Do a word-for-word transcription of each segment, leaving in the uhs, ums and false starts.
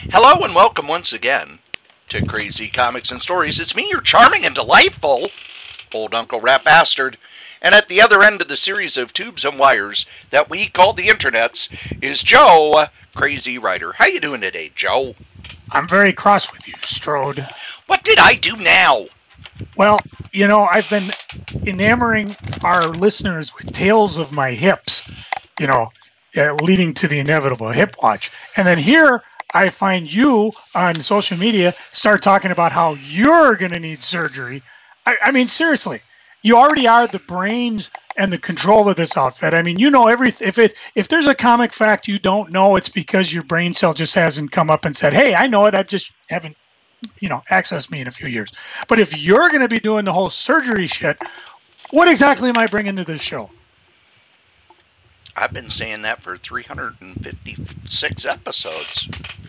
Hello and welcome once again to Crazy Comics and Stories. It's me, your charming and delightful old Uncle Rat Bastard. And at the other end of the series of tubes and wires that we call the internets is Joe, Crazy Writer. How you doing today, Joe? I'm very cross with you, Strode. What did I do now? Well, you know, I've been enamoring our listeners with tales of my hips, you know, uh, leading to the inevitable hip watch. And then here I find you on social media start talking about how you're going to need surgery. I, I mean, seriously, you already are the brains and the control of this outfit. I mean, you know everything. If it if there's a comic fact you don't know, it's because your brain cell just hasn't come up and said, "Hey, I know it. I just haven't, you know, accessed me in a few years." But if you're going to be doing the whole surgery shit, what exactly am I bringing to this show? I've been saying that for three hundred fifty-six episodes.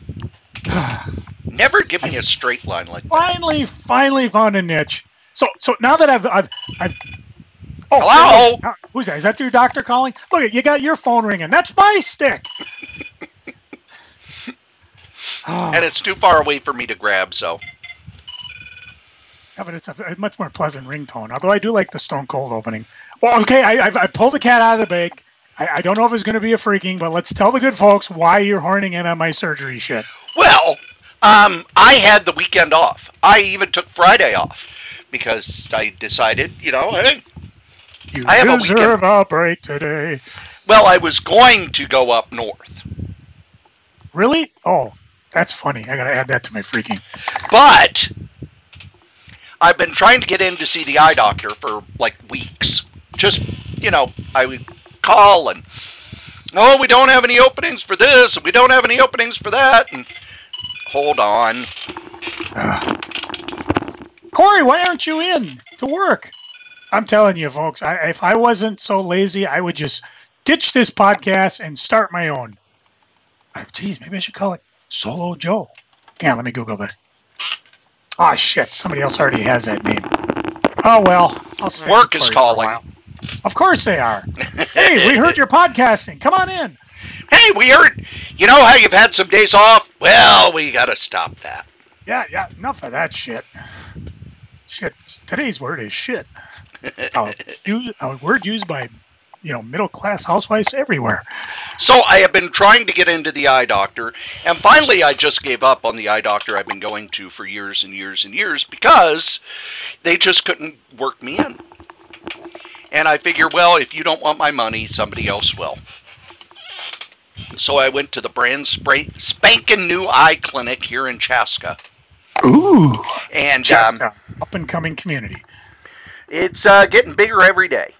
Never give me a straight line like that. Finally, finally found a niche. So, so now that I've, I've, I've oh, hello? Hey, who's that? Is that your doctor calling? Look, you got your phone ringing. That's my stick. Oh. And it's too far away for me to grab, so. Yeah, but it's a, a much more pleasant ringtone. Although I do like the Stone Cold opening. Well, okay, I, I've, I pulled the cat out of the bag. I, I don't know if it's going to be a freaking, but let's tell the good folks why you're horning in on my surgery shit. Well, um, I had the weekend off. I even took Friday off because I decided, you know, hey, you I have deserve a, a break today. Well, I was going to go up north. Really? Oh, that's funny. I got to add that to my freaking. But I've been trying to get in to see the eye doctor for like weeks. Just, you know, I would call and, oh, we don't have any openings for this, and we don't have any openings for that, and hold on. Uh, Corey, why aren't you in to work? I'm telling you, folks, I, if I wasn't so lazy, I would just ditch this podcast and start my own. Oh, geez, maybe I should call it Solo Joe. Yeah, let me Google that. Oh, shit, somebody else already has that name. Oh, well. I'll Work is calling. Of course they are. Hey, we heard you're podcasting. Come on in. Hey, we heard, you know how you've had some days off? Well, we got to stop that. Yeah, yeah, enough of that shit. Shit. Today's word is shit. A uh, word used by, you know, middle-class housewives everywhere. So I have been trying to get into the eye doctor, and finally I just gave up on the eye doctor I've been going to for years and years and years because they just couldn't work me in. And I figure, well, if you don't want my money, somebody else will. So I went to the brand spray, spanking new eye clinic here in Chaska. Ooh, and Chaska, um, up-and-coming community. It's uh, getting bigger every day.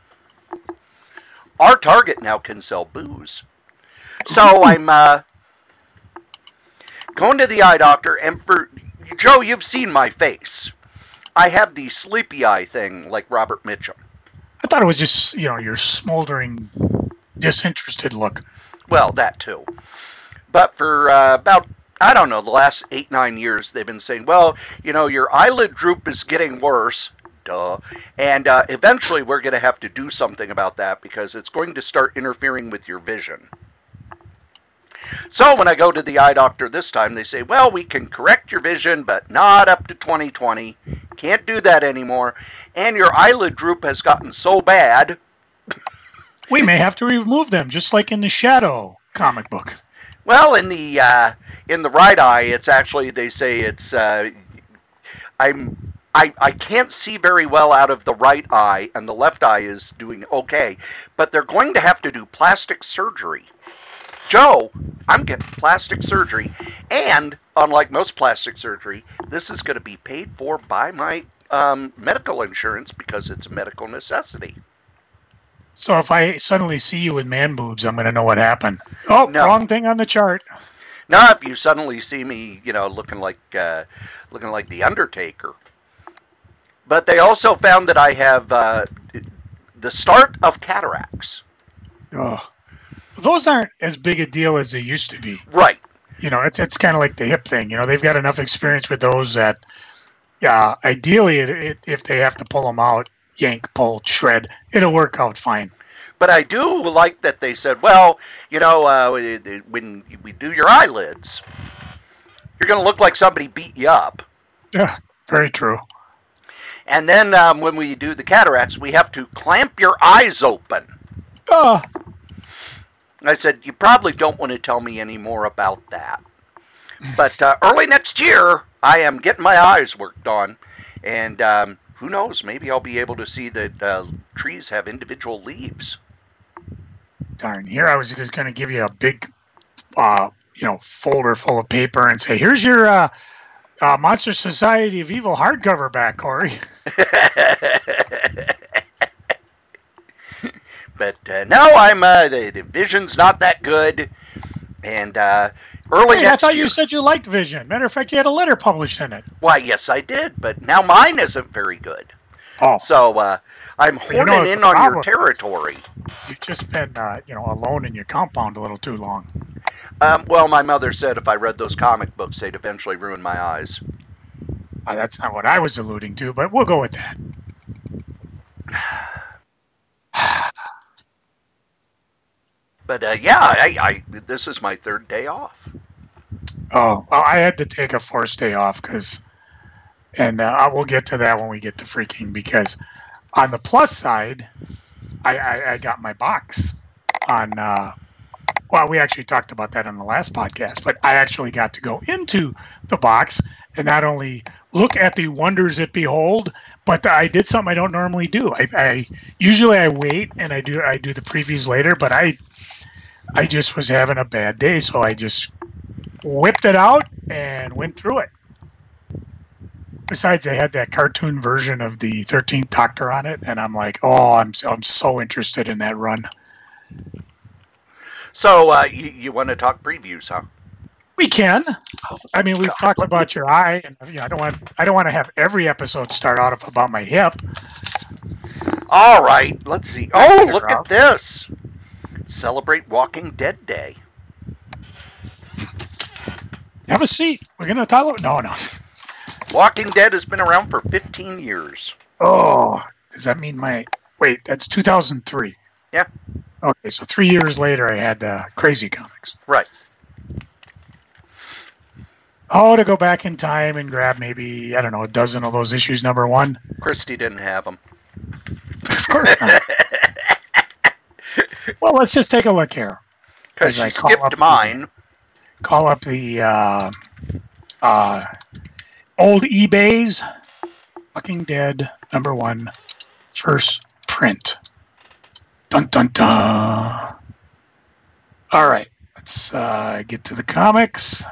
Our Target now can sell booze. So Ooh. I'm uh, going to the eye doctor, and for Joe, you've seen my face. I have the sleepy eye thing like Robert Mitchum. I thought it was just, you know, your smoldering, disinterested look. Well, that too. But for uh, about, I don't know, the last eight, nine years, they've been saying, well, you know, your eyelid droop is getting worse. Duh. And uh, eventually we're going to have to do something about that because it's going to start interfering with your vision. So when I go to the eye doctor this time, they say, well, we can correct your vision, but not up to twenty twenty. Can't do that anymore. And your eyelid droop has gotten so bad. We may have to remove them, just like in the Shadow comic book. Well, in the uh, in the right eye, it's actually, they say it's, uh, I'm, I, I can't see very well out of the right eye, and the left eye is doing okay. But they're going to have to do plastic surgery. Joe, I'm getting plastic surgery, and unlike most plastic surgery, this is going to be paid for by my um, medical insurance because it's a medical necessity. So if I suddenly see you with man boobs, I'm going to know what happened. Oh, no. Wrong thing on the chart. Now, if you suddenly see me, you know, looking like uh, looking like the Undertaker. But they also found that I have uh, the start of cataracts. Oh. Those aren't as big a deal as they used to be. Right. You know, it's it's kind of like the hip thing. You know, they've got enough experience with those that, yeah, ideally, it, it, if they have to pull them out, yank, pull, shred, it'll work out fine. But I do like that they said, well, you know, uh, when we do your eyelids, you're going to look like somebody beat you up. Yeah, very true. And then um, when we do the cataracts, we have to clamp your eyes open. Oh. I said, you probably don't want to tell me any more about that. But uh, early next year, I am getting my eyes worked on. And um, who knows, maybe I'll be able to see that uh, trees have individual leaves. Darn, here I was just going to give you a big, uh, you know, folder full of paper and say, here's your uh, uh, Monster Society of Evil hardcover back, Corey. But uh, no, I'm uh, the, the vision's not that good, and uh, early hey, next I thought year, you said you liked Vision. Matter of fact, you had a letter published in it. Why, yes, I did, but now mine isn't very good. Oh, so uh, I'm you know horning in on your problem territory. You've just been, uh, you know, alone in your compound a little too long. Um, well, my mother said if I read those comic books, they'd eventually ruin my eyes. Uh, that's not what I was alluding to, but we'll go with that. But uh, yeah, I, I this is my third day off. Oh, well, I had to take a forced day off because, and uh, I will get to that when we get to freaking, because on the plus side, I, I, I got my box on, uh, well, we actually talked about that on the last podcast, but I actually got to go into the box and not only look at the wonders it behold, but I did something I don't normally do. I, I usually I wait and I do I do the previews later, but I I just was having a bad day, so I just whipped it out and went through it. Besides, they had that cartoon version of the thirteenth Doctor on it, and I'm like, oh, I'm I'm so interested in that run. So uh, you, you want to talk previews, huh? We can. I mean, we've talked about your eye, and you know, I don't want I don't want to have every episode start out about my hip. All right, let's see. Oh, look out. at this! Celebrate Walking Dead Day. Have a seat. We're gonna talk about no, no. Walking Dead has been around for fifteen years. Oh, does that mean my wait? That's two thousand three. Yeah. Okay, so three years later, I had uh, Crazy Comics. Right. Oh, to go back in time and grab maybe, I don't know, a dozen of those issues, number one. Christy didn't have them. Of course not. Well, let's just take a look here. Because I she call skipped up mine. The, call up the uh, uh, old eBays. Walking Dead, number one, first print. Dun, dun, dun. All right, let's uh, get to the comics.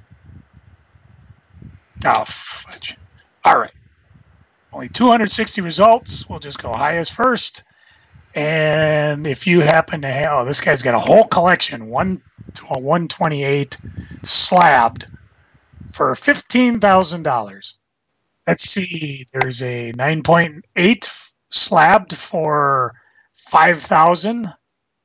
Oh, fudge. All right. Only two hundred sixty results. We'll just go highest first. And if you happen to have, oh, this guy's got a whole collection, one to a one twenty-eight slabbed for fifteen thousand dollars. Let's see. There's a nine point eight slabbed for five thousand dollars.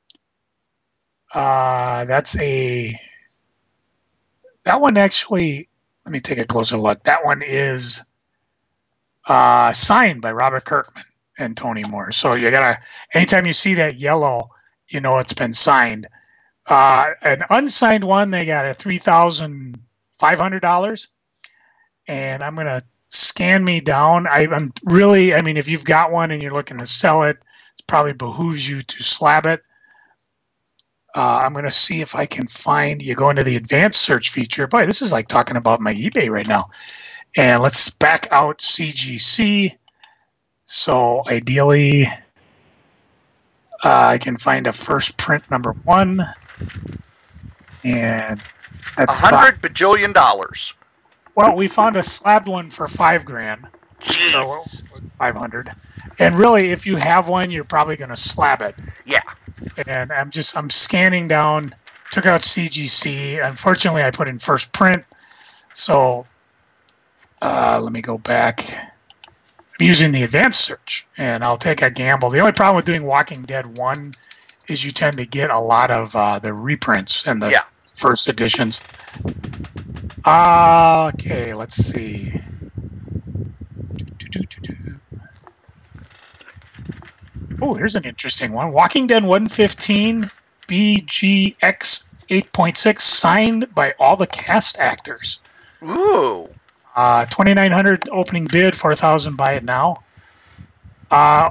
Uh, that's a, that one actually, let me take a closer look. That one is uh, signed by Robert Kirkman and Tony Moore. So you gotta, anytime you see that yellow, you know it's been signed. Uh, an unsigned one, they got a three thousand five hundred dollars. And I'm gonna scan me down. I, I'm really, I mean, if you've got one and you're looking to sell it, it probably behooves you to slab it. Uh, I'm going to see if I can find, you go into the advanced search feature. Boy, this is like talking about my eBay right now. And let's back out C G C. So ideally, uh, I can find a first print number one. And that's A hundred bajillion dollars. Well, we found a slabbed one for five grand. Jeez. Or five hundred. And really, if you have one, you're probably going to slab it. Yeah. And I'm just, I'm scanning down, took out C G C. Unfortunately, I put in first print. So uh, let me go back. I'm using the advanced search, and I'll take a gamble. The only problem with doing Walking Dead one is you tend to get a lot of uh, the reprints and the yeah. first editions. Uh, okay, let's see. Oh, here's an interesting one. Walking Dead one fifteen B G X eight point six, signed by all the cast actors. Ooh. Uh, twenty-nine hundred opening bid, four thousand buy it now. Uh,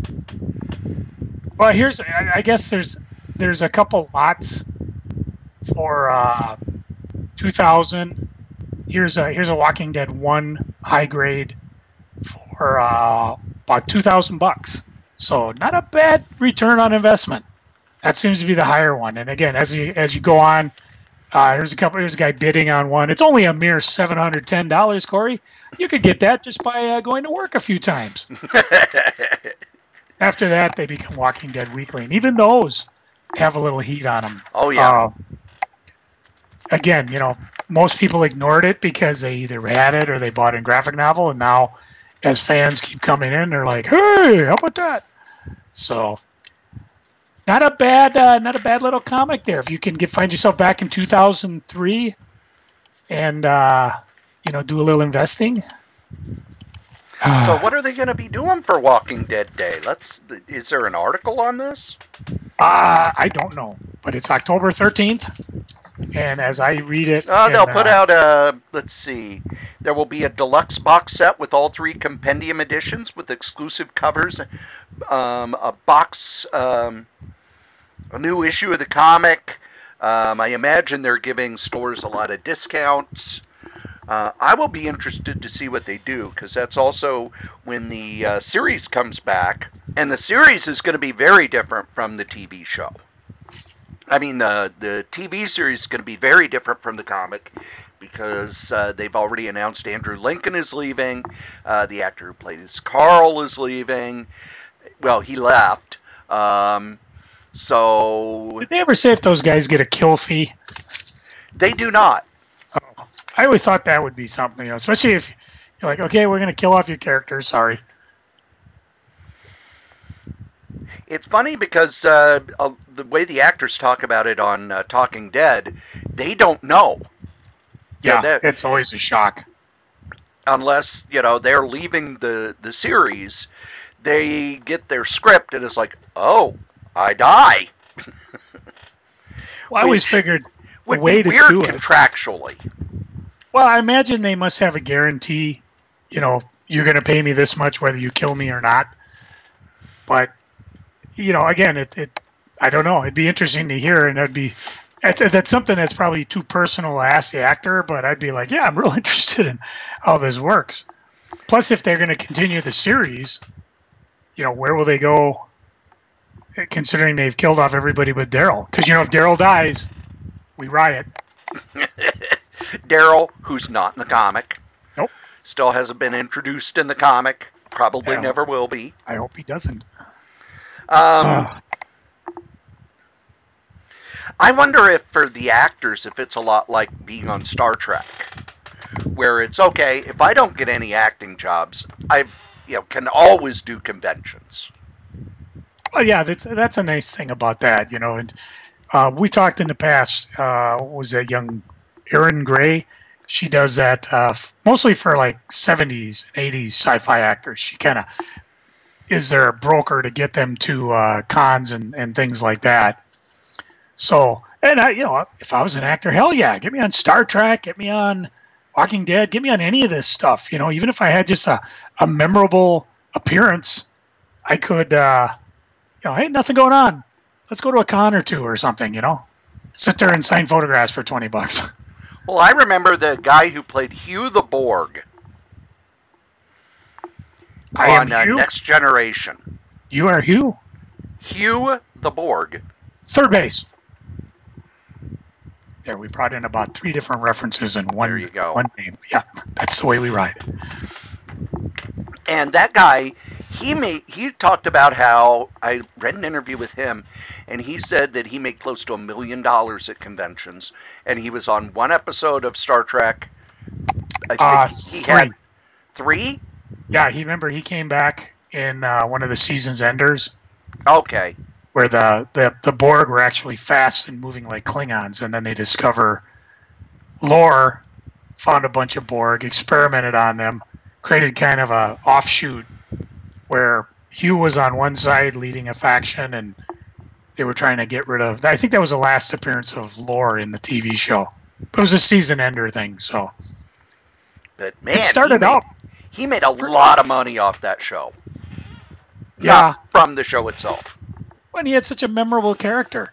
well, here's I, I guess there's there's a couple lots for uh, two thousand. Here's a here's a Walking Dead one high grade for uh, about two thousand bucks. So not a bad return on investment. That seems to be the higher one. And again, as you as you go on, uh, here's a couple. Here's a guy bidding on one. It's only a mere seven hundred ten dollars, Corey. You could get that just by uh, going to work a few times. After that, they become Walking Dead Weekly, and even those have a little heat on them. Oh yeah. Uh, again, you know, most people ignored it because they either had it or they bought it in graphic novel, and now, as fans keep coming in, they're like, "Hey, how about that?" So, not a bad, uh, not a bad little comic there. If you can get find yourself back in two thousand three, and uh, you know, do a little investing. So what are they going to be doing for Walking Dead Day? Let's. Is there an article on this? Uh, I don't know, but it's October thirteenth, and as I read it, Oh, they'll and, put uh, out a. Let's see. There will be a deluxe box set with all three compendium editions with exclusive covers, um, a box, um, a new issue of the comic. Um, I imagine they're giving stores a lot of discounts. Uh, I will be interested to see what they do, because that's also when the uh, series comes back, and the series is going to be very different from the T V show. I mean, uh, the T V series is going to be very different from the comic, because uh, they've already announced Andrew Lincoln is leaving, uh, the actor who played as Carl is leaving. Well, he left. Um, so... Did they ever say if those guys get a kill fee? They do not. Oh, I always thought that would be something, you know, especially if you're like, okay, we're going to kill off your characters. Sorry. It's funny because uh, uh, the way the actors talk about it on uh, Talking Dead, they don't know. Yeah, Yeah, it's always a shock. Unless, you know, they're leaving the, the series, they get their script and it's like, oh, I die. Well, I always figured a Would way be to weird do it. contractually. Well, I imagine they must have a guarantee, you know, you're going to pay me this much whether you kill me or not. But, you know, again, it, it I don't know. It'd be interesting to hear, and that'd be that's, that's something that's probably too personal to ask the actor, but I'd be like, yeah, I'm real interested in how this works. Plus, if they're going to continue the series, you know, where will they go, considering they've killed off everybody but Daryl? Because, you know, if Daryl dies, we riot. Daryl, who's not in the comic. Nope. Still hasn't been introduced in the comic. Probably Yeah. never will be. I hope he doesn't. Um, Uh, I wonder if for the actors, if it's a lot like being on Star Trek, where it's okay, if I don't get any acting jobs, I you know can always do conventions. Well, yeah, that's that's a nice thing about that, you know. And uh, we talked in the past. Uh, what was that young Erin Gray? She does that uh, f- mostly for like seventies, eighties sci-fi actors. She kind of is their broker to get them to uh, cons and, and things like that. So, and I, you know, if I was an actor, hell yeah, get me on Star Trek, get me on Walking Dead, get me on any of this stuff. You know, even if I had just a, a memorable appearance, I could, uh, you know, hey, nothing going on. Let's go to a con or two or something, you know. Sit there and sign photographs for twenty bucks. Well, I remember the guy who played Hugh the Borg I am on uh, Hugh. Next Generation. You are Hugh. Hugh the Borg. Third base. There, we brought in about three different references in one, There you go. one name. Yeah, that's the way we ride. And that guy, he made, he talked about how, I read an interview with him, and he said that he made close to a million dollars at conventions, and he was on one episode of Star Trek. I think Uh, he three. had three? Yeah, he remember he came back in uh, one of the season's enders Okay. where the, the, the Borg were actually fast and moving like Klingons, and then they discover Lore found a bunch of Borg, experimented on them, created kind of a offshoot where Hugh was on one side leading a faction, and they were trying to get rid of. I think that was the last appearance of Lore in the T V show. It was a season ender thing, so But man, it started he made, out. He made a lot of money off that show. Yeah, Not from the show itself. When he had such a memorable character.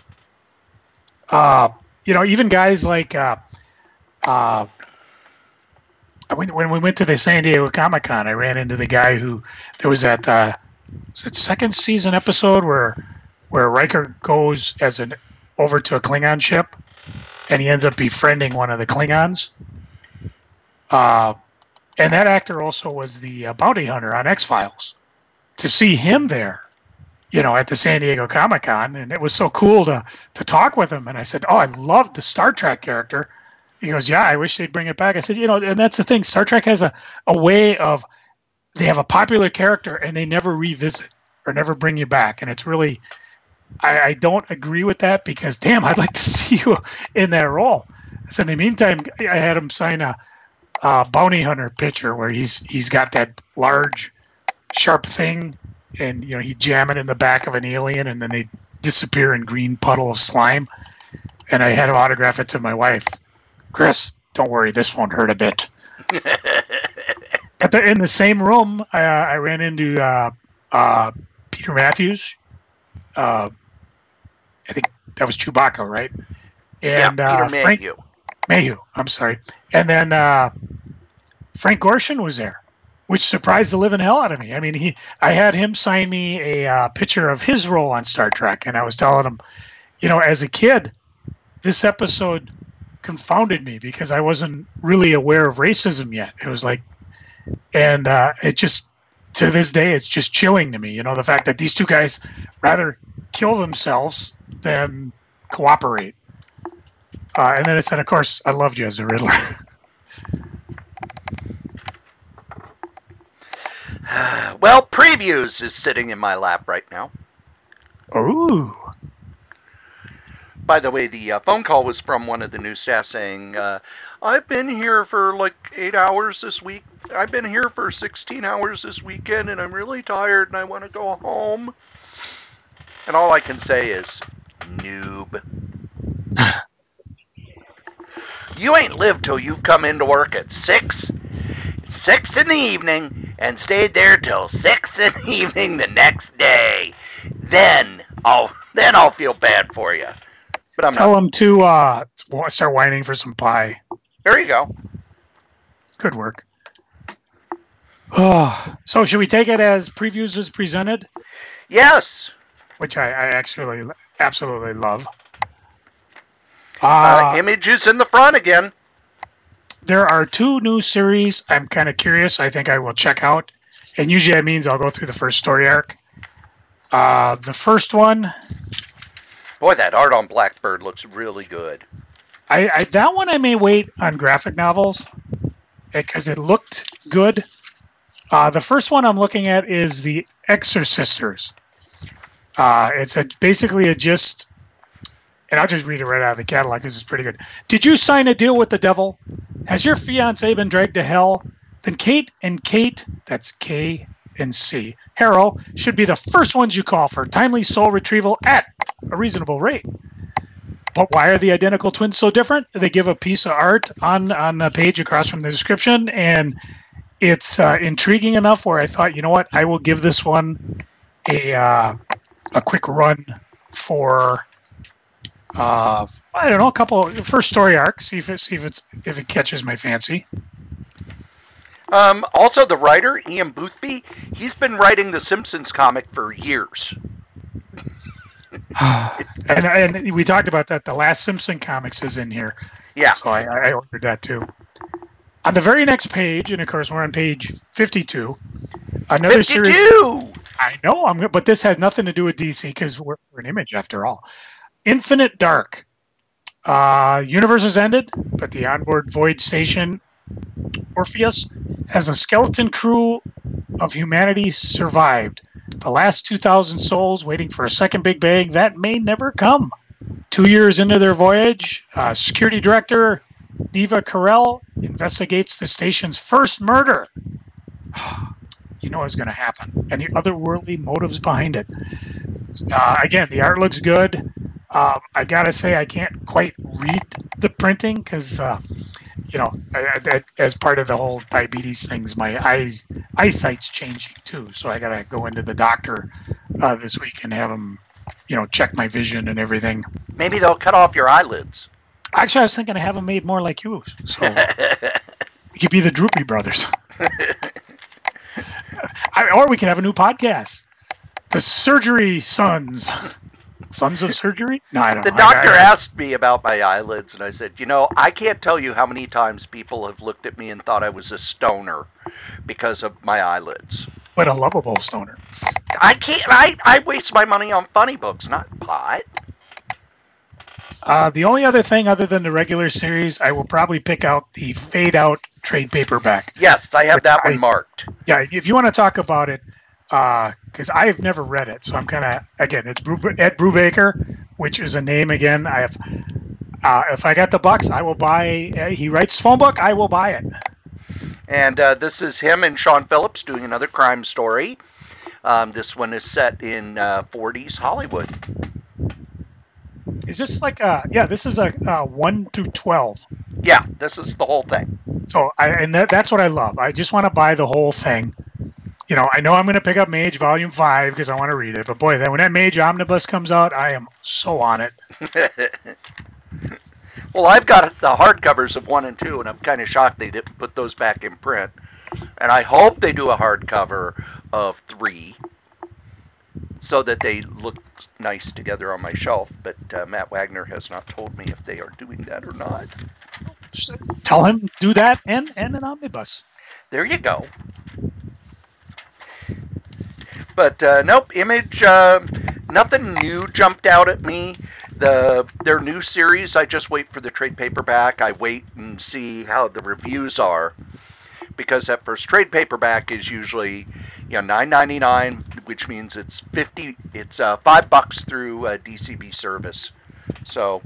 Uh, you know, even guys like uh, uh, when when we went to the San Diego Comic Con, I ran into the guy who there was that uh, was it second season episode where where Riker goes as an over to a Klingon ship, and he ends up befriending one of the Klingons. Uh, and that actor also was the uh, bounty hunter on X-Files. To see him there, you know, at the San Diego Comic Con, and it was so cool to to talk with him. And I said, "Oh, I love the Star Trek character." He goes, "Yeah, I wish they'd bring it back." I said, "You know, and that's the thing. Star Trek has a, a way of they have a popular character and they never revisit or never bring you back, and it's really." I, I don't agree with that because, damn, I'd like to see you in that role. So in the meantime, I had him sign a, a bounty hunter picture where he's he's got that large, sharp thing, and you know he jam it in the back of an alien, and then they disappear in green puddle of slime. And I had him autograph it to my wife. Chris, don't worry, this won't hurt a bit. But in the same room, I, I ran into uh, uh, Peter Matthews. Uh, I think that was Chewbacca, right? And yeah, Peter uh, Frank Mayhew. Mayhew, I'm sorry. And then uh, Frank Gorshin was there, which surprised the living hell out of me. I mean, he, I had him sign me a uh, picture of his role on Star Trek, and I was telling him, you know, as a kid, this episode confounded me because I wasn't really aware of racism yet. It was like, and uh, it just, to this day, it's just chilling to me. You know, the fact that these two guys rather kill themselves than cooperate. Uh, and then it said, of course, I loved you as the Riddler. Well, Previews is sitting in my lap right now. Ooh. By the way, the uh, phone call was from one of the new staff saying, uh, I've been here for like eight hours this week. I've been here for sixteen hours this weekend, and I'm really tired, and I want to go home. And all I can say is, noob. You ain't lived till you've come into work at six, six in the evening, and stayed there till six in the evening the next day. Then I'll then I'll feel bad for you. But I'm Tell not. them to uh, start whining for some pie. There you go. Good work. Oh, so should we take it as Previews is presented? Yes. Which I, I actually absolutely love. Uh, Uh, images in the front again. There are two new series I'm kind of curious. I think I will check out. And usually that means I'll go through the first story arc. Uh, the first one, Boy, that art on Blackbird looks really good. I, I that one I may wait on graphic novels because it looked good. Uh, the first one I'm looking at is the Exorcisters. Uh, it's a basically a just, and I'll just read it right out of the catalog because it's pretty good. Did you sign a deal with the devil? Has your fiancé been dragged to hell? Then Kate and Kate, that's K and C, Harrow, should be the first ones you call for timely soul retrieval at a reasonable rate. But why are the identical twins so different? They give a piece of art on, on a page across from the description, and it's uh, intriguing enough where I thought, you know what, I will give this one a uh, a quick run for uh, I don't know, a couple first story arcs. See if it see if it's if it catches my fancy. Um, also, the writer Ian Boothby, he's been writing the Simpsons comic for years. and, and we talked about that. The last Simpson comics is in here. Yeah. So I, I ordered that too. On the very next page, and of course we're on page fifty-two. Another fifty-two! Series. I know, I'm, but this has nothing to do with D C because we're, we're an Image after all. Infinite Dark. Uh, universe has ended, but the onboard void station Orpheus has a skeleton crew of humanity survived. The last two thousand souls waiting for a second Big Bang that may never come. Two years into their voyage, uh, security director Diva Carell investigates the station's first murder. You know what's going to happen. And the otherworldly motives behind it. Uh, again, the art looks good. Um, I got to say, I can't quite read the printing because uh, you know, I, I, as part of the whole diabetes things, my eye eyesight's changing too. So I gotta go into the doctor uh, this week and have him, you know, check my vision and everything. Maybe they'll cut off your eyelids. Actually, I was thinking of having them made more like you. So you could be the Droopy Brothers. I, or we can have a new podcast, the Surgery Sons. Sons of Surgery? No, I don't the know. The doctor I, I, asked me about my eyelids, and I said, you know, I can't tell you how many times people have looked at me and thought I was a stoner because of my eyelids. But a lovable stoner. I can't. I, I waste my money on funny books, not pot. Uh, the only other thing other than the regular series, I will probably pick out the Fade Out trade paperback. Yes, I have that I, one marked. Yeah, if you want to talk about it, because uh, I have never read it, so I'm kind of, again, it's Ed Brubaker, which is a name, again, I have, uh, if I got the bucks, I will buy, uh, he writes phone book, I will buy it. And uh, this is him and Sean Phillips doing another crime story. Um, this one is set in uh, forties Hollywood. Is this like a, yeah, this is a, a one to twelve. Yeah, this is the whole thing. So, I, and that, that's what I love. I just want to buy the whole thing. You know, I know I'm going to pick up Mage Volume five because I want to read it. But boy, then when that Mage Omnibus comes out, I am so on it. Well, I've got the hardcovers of one and two, and I'm kind of shocked they didn't put those back in print. And I hope they do a hardcover of three so that they look nice together on my shelf. But uh, Matt Wagner has not told me if they are doing that or not. Just tell him do that and, and an omnibus. There you go. But uh, nope, Image, uh, nothing new jumped out at me. The their new series, I just wait for the trade paperback. I wait and see how the reviews are, because that first trade paperback is usually, you know, nine ninety-nine, which means it's fifty. It's uh, five bucks through uh, D C B service. So,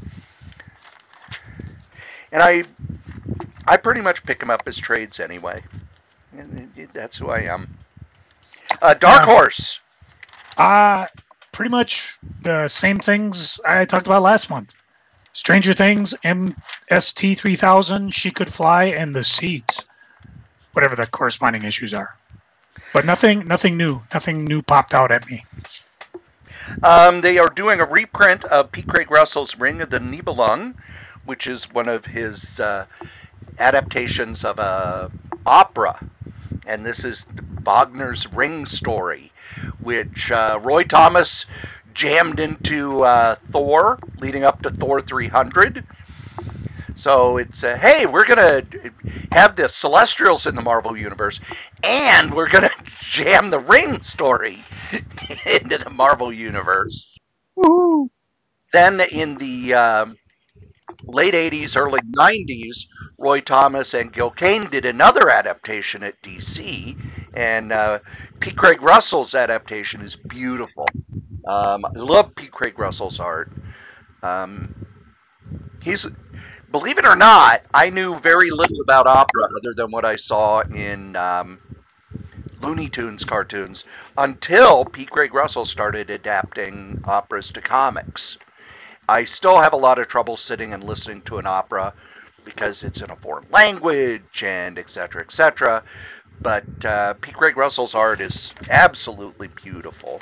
and I, I pretty much pick them up as trades anyway. And that's who I am. Uh, Dark Horse. Uh, pretty much the same things I talked about last month. Stranger Things, M S T three thousand, She Could Fly, and The Seeds. Whatever the corresponding issues are. But nothing nothing new. Nothing new popped out at me. Um, they are doing a reprint of P. Craig Russell's Ring of the Nibelung, which is one of his uh, adaptations of a opera. And this is Wagner's Ring story, which uh, Roy Thomas jammed into uh, Thor, leading up to Thor three hundred. So it's, uh, hey, we're going to have the Celestials in the Marvel Universe, and we're going to jam the Ring story into the Marvel Universe. Woo-hoo. Then in the um, late eighties, early nineties, Roy Thomas and Gil Kane did another adaptation at D C, and uh, P. Craig Russell's adaptation is beautiful. Um, I love P. Craig Russell's art. Um, he's, believe it or not, I knew very little about opera other than what I saw in um, Looney Tunes cartoons until P. Craig Russell started adapting operas to comics. I still have a lot of trouble sitting and listening to an opera because it's in a foreign language and et cetera, et cetera. But uh, P. Craig Russell's art is absolutely beautiful.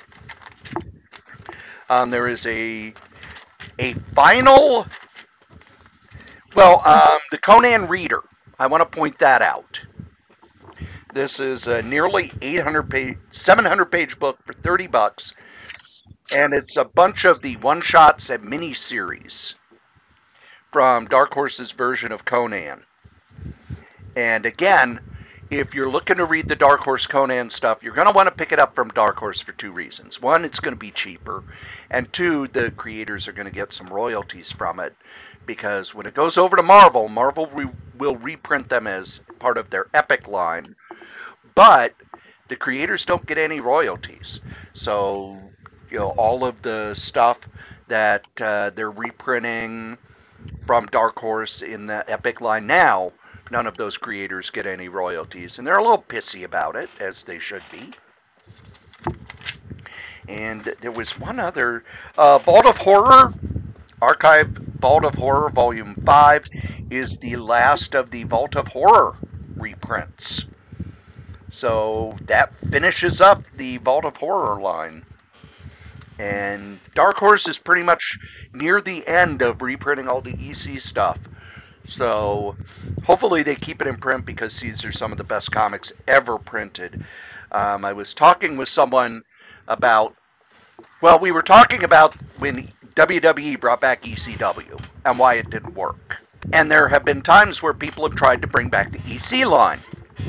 Um, there is a a final, well, um, the Conan Reader. I want to point that out. This is a nearly eight hundred page, seven hundred page book for thirty bucks. And it's a bunch of the one-shots and mini-series from Dark Horse's version of Conan. And again, if you're looking to read the Dark Horse Conan stuff, you're going to want to pick it up from Dark Horse for two reasons. One, it's going to be cheaper. And two, the creators are going to get some royalties from it. Because when it goes over to Marvel, Marvel re- will reprint them as part of their Epic line. But the creators don't get any royalties. So, you know, all of the stuff that uh, they're reprinting from Dark Horse in the Epic line now, none of those creators get any royalties. And they're a little pissy about it, as they should be. And there was one other, uh, Vault of Horror, Archive Vault of Horror Volume five is the last of the Vault of Horror reprints. So that finishes up the Vault of Horror line. And Dark Horse is pretty much near the end of reprinting all the E C stuff. So hopefully they keep it in print, because these are some of the best comics ever printed. Um, I was talking with someone about, well, we were talking about when W W E brought back E C W and why it didn't work. And there have been times where people have tried to bring back the E C line.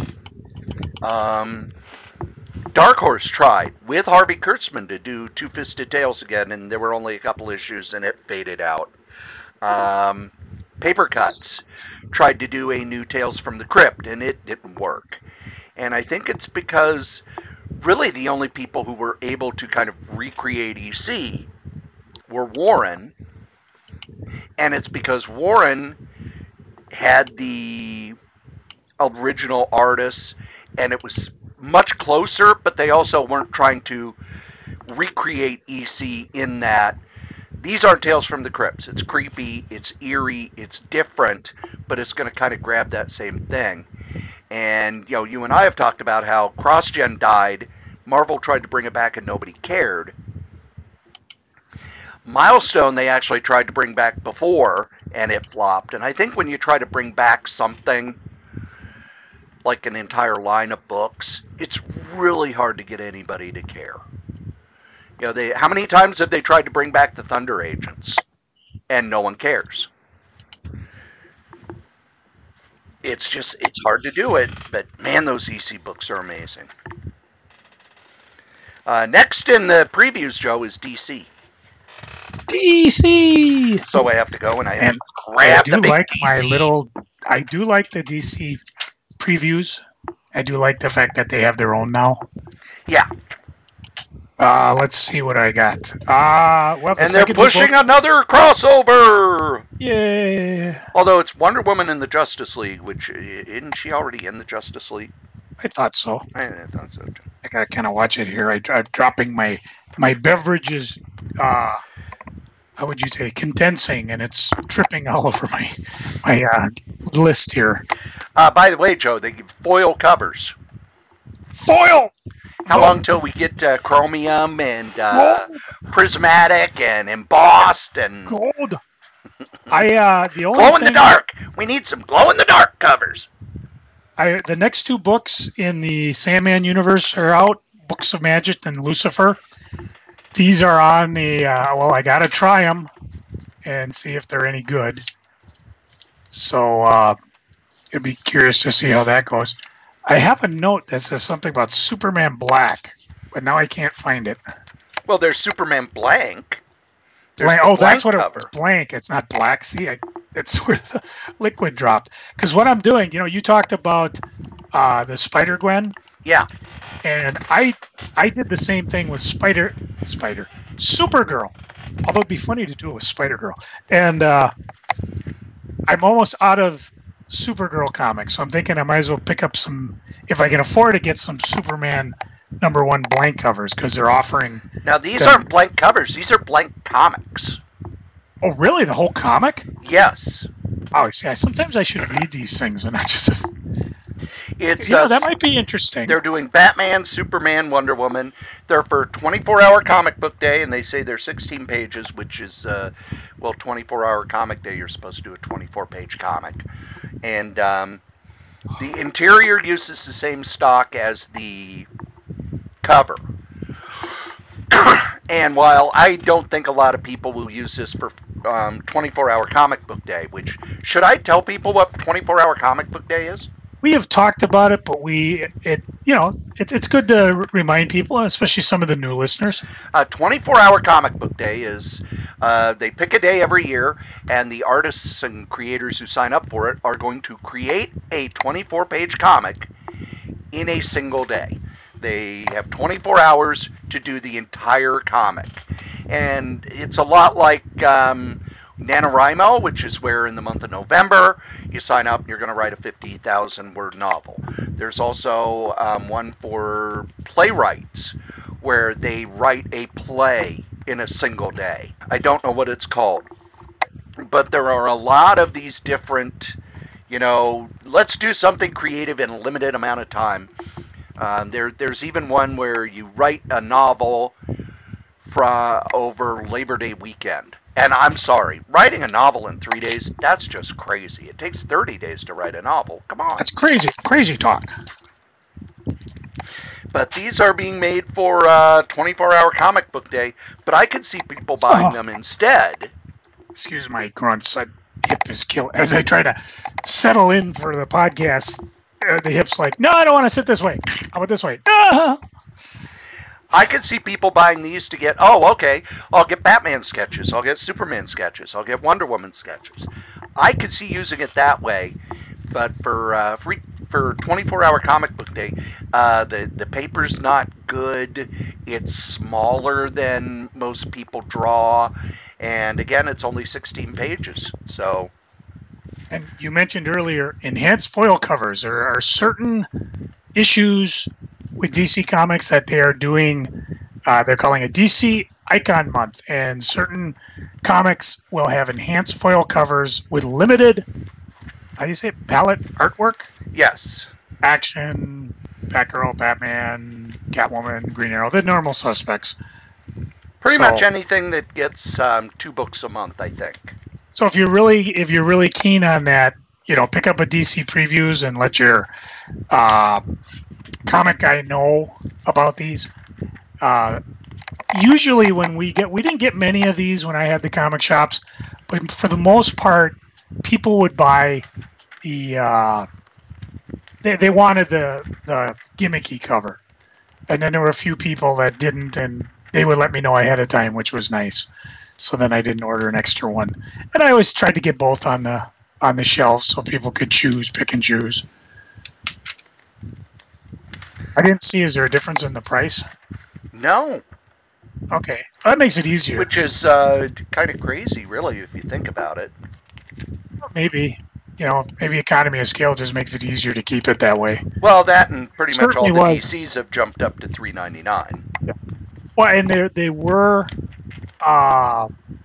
Um, Dark Horse tried with Harvey Kurtzman to do Two-Fisted Tales again, and there were only a couple issues and it faded out. Um, Paper Cuts tried to do a new Tales from the Crypt, and it didn't work. And I think it's because really the only people who were able to kind of recreate E C were Warren, and it's because Warren had the original artists, and it was much closer, but they also weren't trying to recreate E C in that these aren't Tales from the Crypts. It's creepy, it's eerie, it's different, but it's going to kind of grab that same thing. And, you know, you and I have talked about how CrossGen died. Marvel tried to bring it back and nobody cared. Milestone they actually tried to bring back before, and it flopped. And I think when you try to bring back something like an entire line of books, it's really hard to get anybody to care. You know, they how many times have they tried to bring back the Thunder Agents, and no one cares? It's just, it's hard to do it, but man, those E C books are amazing. Uh, next in the previews, Joe, is D C. D C. So I have to go and I have And to grab I the do big like D C. my little. I do like the D C previews. I do like the fact that they have their own now. Yeah. Uh, let's see what I got. Uh, well, the And they're second pushing book, another crossover! yeah. Although it's Wonder Woman in the Justice League, which, isn't she already in the Justice League? I thought so. I thought so too. I gotta kind of watch it here. I, I'm dropping my my beverages. Uh, how would you say, condensing, and it's tripping all over my my uh, list here. Uh, by the way, Joe, they give foil covers. Foil. How long till we get uh, chromium and uh, prismatic and embossed and Gold. I uh, the only glow in the thing- dark? We need some glow in the dark covers. I the next two books in the Sandman universe are out. Books of Magic and Lucifer. These are on the. Uh, well, I gotta try them and see if they're any good. So uh, I'd be curious to see how that goes. I have a note that says something about Superman Black, but now I can't find it. Well, there's Superman Blank. There's Blank, the oh, that's what blank it was. cover. Blank. It's not black. See, I, it's where the liquid dropped. Because what I'm doing, you know, you talked about uh, the Spider Gwen, Yeah. and I I did the same thing with Spider Spider Supergirl. Although it'd be funny to do it with Spider Girl. And uh, I'm almost out of Supergirl comics, so I'm thinking I might as well pick up some, if I can afford to get some Superman number one blank covers, because they're offering. Now, these Then- aren't blank covers. These are blank comics. Oh, really? The whole comic? Yes. Oh, see, I, sometimes I should read these things, and I just. It's You know, uh, that might be interesting. They're doing Batman, Superman, Wonder Woman. They're for twenty-four hour comic book day, and they say they're sixteen pages, which is, uh, well, twenty-four hour comic day. You're supposed to do a twenty-four page comic. And um, the interior uses the same stock as the cover. And while I don't think a lot of people will use this for um, twenty-four hour comic book day, which, should I tell people what twenty-four hour comic book day is? We have talked about it, but we, it, you know, it, it's good to r- remind people, especially some of the new listeners. Uh, twenty-four hour comic book day is, uh, they pick a day every year, and the artists and creators who sign up for it are going to create a twenty-four page comic in a single day. They have twenty-four hours to do the entire comic. And it's a lot like um, NaNoWriMo, which is where in the month of November you sign up and you're going to write a fifty thousand word novel. There's also um, one for playwrights where they write a play in a single day. I don't know what it's called. but there are a lot of these different, you know, let's do something creative in a limited amount of time. Uh, there, there's even one where you write a novel fra over Labor Day weekend. And I'm sorry, writing a novel in three days, that's just crazy. It takes thirty days to write a novel. Come on. That's crazy, crazy talk. But these are being made for uh, twenty-four hour comic book day. But I could see people buying Oh. them instead. Excuse my grunts. I hip is killing. As I try to settle in for the podcast, uh, the hip's like, no, I don't want to sit this way. How about this way? Ah! I could see people buying these to get, oh, okay, I'll get Batman sketches, I'll get Superman sketches, I'll get Wonder Woman sketches. I could see using it that way, but for uh, free, for twenty-four hour comic book day, uh, the, the paper's not good, it's smaller than most people draw, and again, it's only sixteen pages, so... And you mentioned earlier enhanced foil covers. There are certain issues with D C Comics that they are doing, uh, they're calling it D C Icon Month, and certain comics will have enhanced foil covers with limited, how do you say it, palette artwork? Yes. Action, Batgirl, Batman, Catwoman, Green Arrow, the normal suspects. Pretty So- much anything that gets um, two books a month, I think. So if you're really if you're really keen on that, you know, pick up a D C Previews and let your uh, comic guy know about these. Uh, usually when we get, we didn't get many of these when I had the comic shops, but for the most part, people would buy the, uh, they, they wanted the, the gimmicky cover. And then there were a few people that didn't, and they would let me know ahead of time, which was nice. So then I didn't order an extra one. And I always tried to get both on the on the shelf so people could choose, pick and choose. I didn't see, is there a difference in the price? No. Okay. That makes it easier. Which is uh, kind of crazy, really, if you think about it. Maybe, you know, maybe economy of scale just makes it easier to keep it that way. Well, that and pretty much all Certainly the was. D Cs have jumped up to three ninety-nine. Well, and they they were, uh,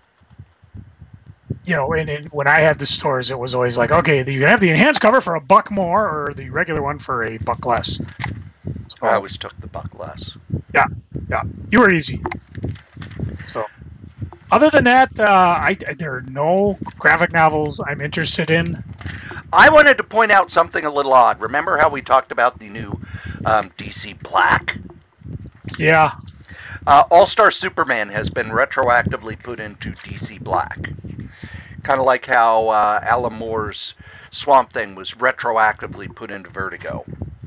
you know, and, and when I had the stores, it was always like, okay, you can have the enhanced cover for a buck more, or the regular one for a buck less. So, I always took the buck less. yeah, you were easy. So, other than that, uh, I, there are no graphic novels I'm interested in. I wanted to point out something a little odd. Remember how we talked about the new um, D C Black? Yeah, Uh, All-Star Superman has been retroactively put into D C Black. Kind of like how uh, Alan Moore's Swamp Thing was retroactively put into Vertigo.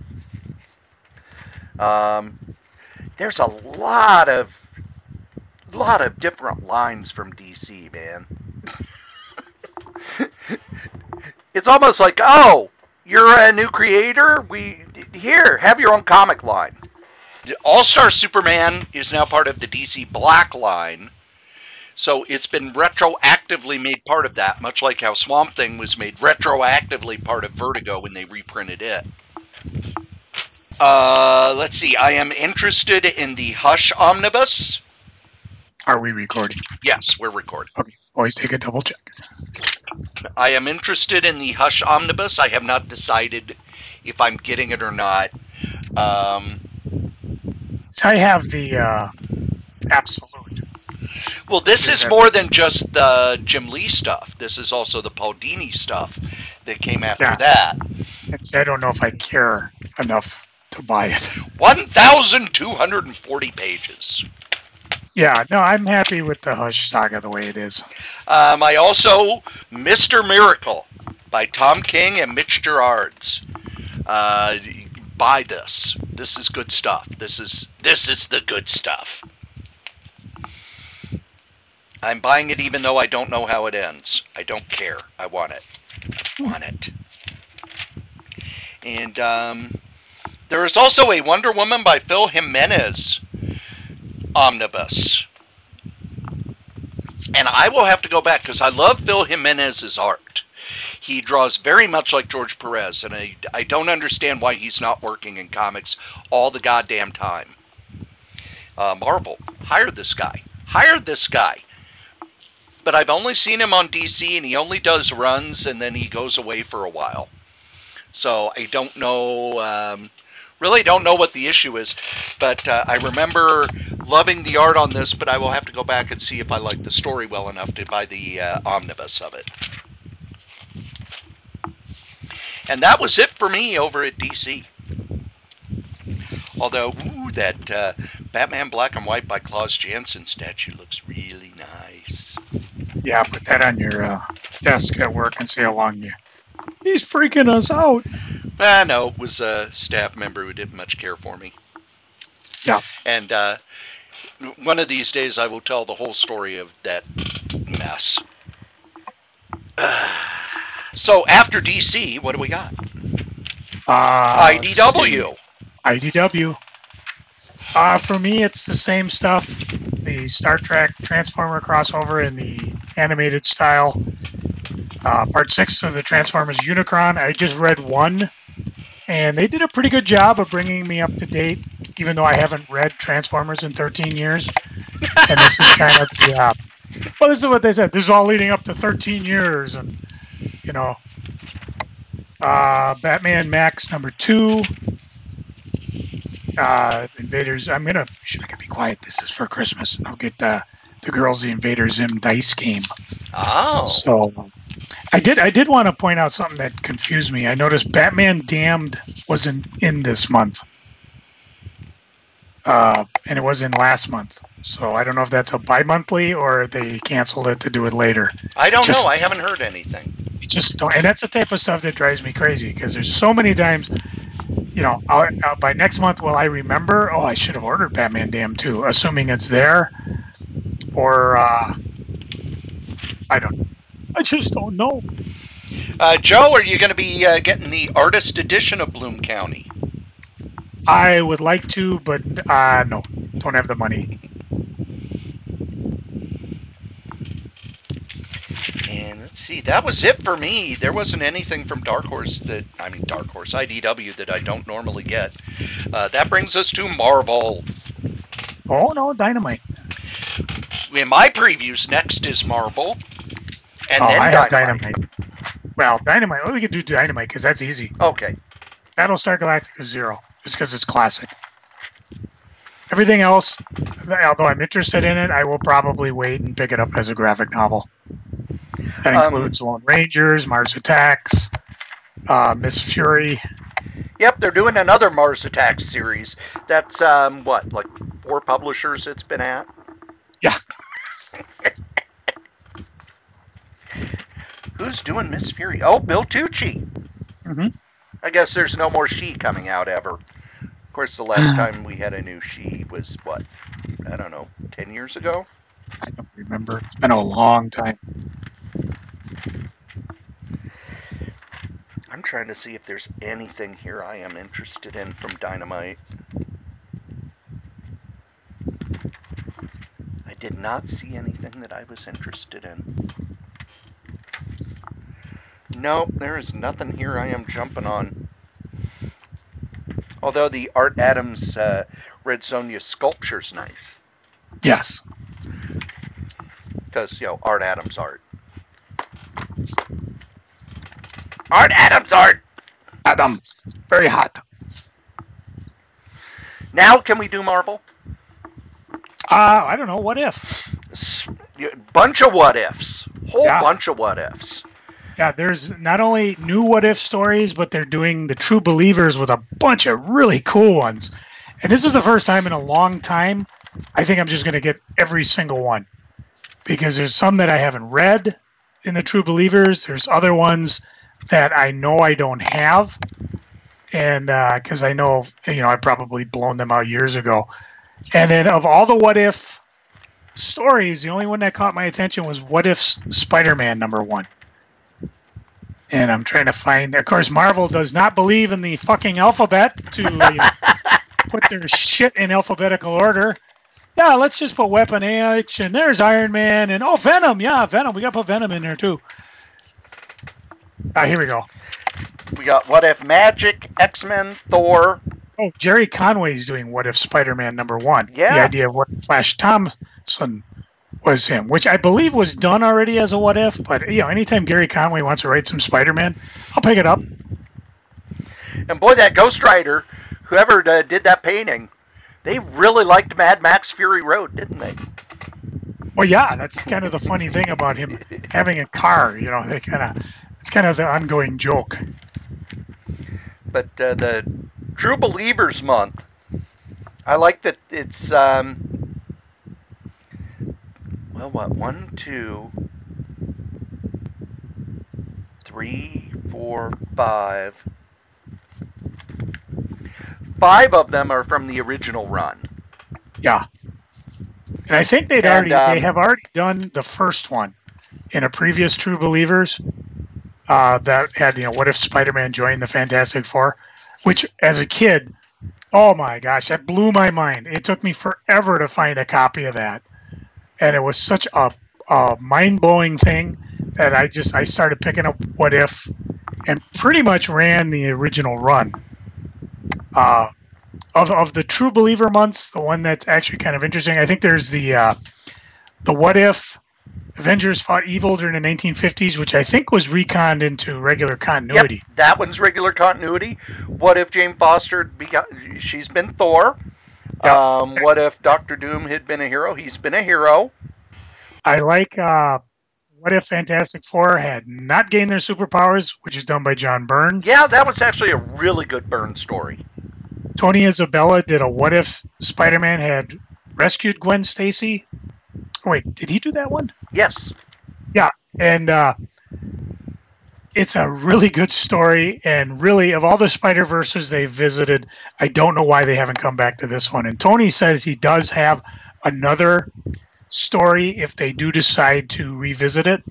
Um, there's a lot of lot of different lines from D C, man. It's almost like, oh, you're a new creator? We here, have your own comic line. All-Star Superman is now part of the D C Black line, so it's been retroactively made part of that, much like how Swamp Thing was made retroactively part of Vertigo when they reprinted it. Uh, let's see, I am interested in the Hush Omnibus. are we recording? Yes, we're recording. Okay, always take a double check. I am interested in the Hush Omnibus. I have not decided if I'm getting it or not. Um... So I have the uh, Absolute. Well, this is more than just the Jim Lee stuff. This is also the Paul Dini stuff that came after Yeah. that. And so I don't know if I care enough to buy it. one thousand two hundred forty pages. Yeah, no, I'm happy with the Hush saga the way it is. Um, I also, Mister Miracle by Tom King and Mitch Gerards. Uh, buy this. This is good stuff. This is this is the good stuff. I'm buying it even though I don't know how it ends. I don't care. I want it. I want it. And um, there is also a Wonder Woman by Phil Jimenez omnibus. And I will have to go back because I love Phil Jimenez's art. He draws very much like George Perez, and I, I don't understand why he's not working in comics all the goddamn time. Uh, Marvel, hire this guy. Hire this guy. But I've only seen him on D C, and he only does runs, and then he goes away for a while. So I don't know, um, really don't know what the issue is. But uh, I remember loving the art on this, but I will have to go back and see if I like the story well enough to buy the uh, omnibus of it. And that was it for me over at D C. Although, ooh, that uh, Batman Black and White by Klaus Janson statue looks really nice. Yeah, put that on your uh, desk at work and see how long you... He's freaking us out. Ah, no, it was a staff member who didn't much care for me. Yeah. And uh, one of these days I will tell the whole story of that mess. Uh, so after D C, what do we got? Uh, I D W. I D W. Uh, for me, it's the same stuff. The Star Trek Transformer crossover in the animated style. Uh, part six of the Transformers Unicron. I just read one, and they did a pretty good job of bringing me up to date, even though I haven't read Transformers in thirteen years. And this is kind of the, uh, well, this is what they said. This is all leading up to thirteen years, and, you know, uh, Batman Max number two. Uh, Invaders. I'm gonna. Should I can be quiet? This is for Christmas. I'll get uh, the girls the Invader Zim dice game. Oh. So, I did. I did want to point out something that confused me. I noticed Batman Damned wasn't in this month, uh, and it was in last month. So I don't know if that's a bi-monthly or they canceled it to do it later. I don't just, know. I haven't heard anything. Just don't. And that's the type of stuff that drives me crazy because there's so many times. You know, I'll, I'll, by next month, will I remember? Oh, I should have ordered Batman Damned two, assuming it's there, or uh, I don't. I just don't know. Uh, Joe, are you going to be uh, getting the artist edition of Bloom County? I would like to, but uh, no, don't have the money. And let's see, that was it for me. There wasn't anything from Dark Horse that, I mean Dark Horse, I D W that I don't normally get. Uh, that brings us to Marvel. Oh, no, Dynamite. In my previews, next is Marvel. And oh, then I Dynamite. have Dynamite. Well, Dynamite, well, we could do Dynamite because that's easy. Okay. Battlestar Galactica Zero, just because it's classic. Everything else, although I'm interested in it, I will probably wait and pick it up as a graphic novel. That includes um, Lone Rangers, Mars Attacks, uh, Miss Fury. Yep, they're doing another Mars Attacks series. That's, um, what, like four publishers it's been at? Yeah. Who's doing Miss Fury? Oh, Bill Tucci. Mm-hmm. I guess there's no more She coming out ever. Of course, the last time we had a new She was, what, I don't know, ten years ago? I don't remember. It's been a long time. I'm trying to see if there's anything here I am interested in from Dynamite. I did not see anything that I was interested in. Nope, there is nothing here I am jumping on. Although the Art Adams uh, Red Sonja sculpture's nice. Yes. Because, you know, Art Adams art. Art Adams art! Adam. Very hot. Now can we do Marvel? Uh, I don't know. What if? Bunch of what ifs. Whole yeah. bunch of what ifs. Yeah, there's not only new what if stories, but they're doing the True Believers with a bunch of really cool ones. And this is the first time in a long time. I think I'm just going to get every single one. Because there's some that I haven't read in the True Believers. There's other ones that I know I don't have. And because uh, I know, you know, I've probably blown them out years ago. And then of all the what if stories, the only one that caught my attention was What If Spider-Man number one. And I'm trying to find, of course, Marvel does not believe in the fucking alphabet to you know, put their shit in alphabetical order. Yeah, let's just put Weapon H, and there's Iron Man, and oh, Venom. Yeah, Venom. We got to put Venom in there, too. Ah, here we go. We got What If Magic, X-Men, Thor. Oh, Jerry Conway's doing What If Spider-Man number one. Yeah. The idea of what Flash Thompson was him, which I believe was done already as a what if. But you know, anytime Gary Conway wants to write some Spider-Man, I'll pick it up. And boy, that Ghost Rider, whoever uh, did that painting, they really liked Mad Max Fury Road, didn't they? Well, yeah, that's kind of the funny thing about him having a car. You know, they kind of it's kind of the ongoing joke. But uh, the True Believers Month, I like that it's um, well, what one, two, three, four, five. Five of them are from the original run. Yeah, and I think they'd And, already um, they have already done the first one in a previous True Believers uh, that had you know what if Spider-Man joined the Fantastic Four, which as a kid, oh my gosh, that blew my mind. It took me forever to find a copy of that, and it was such a, a mind-blowing thing that I just I started picking up What If, and pretty much ran the original run. Uh, of of the True Believer months, the one that's actually kind of interesting, I think there's the uh, the What If Avengers fought evil during the nineteen fifties, which I think was reconned into regular continuity. Yep, that one's regular continuity. What if Jane Foster, begot, she's been Thor. Yep. Um, what if Doctor Doom had been a hero? He's been a hero. I like uh, What If Fantastic Four had not gained their superpowers, which is done by John Byrne. Yeah, that was actually a really good Byrne story. Tony Isabella did a What If Spider-Man had rescued Gwen Stacy. Oh, wait, did he do that one? Yes. Yeah, and uh, it's a really good story, and really, of all the Spider-Verses they've visited, I don't know why they haven't come back to this one. And Tony says he does have another story if they do decide to revisit it.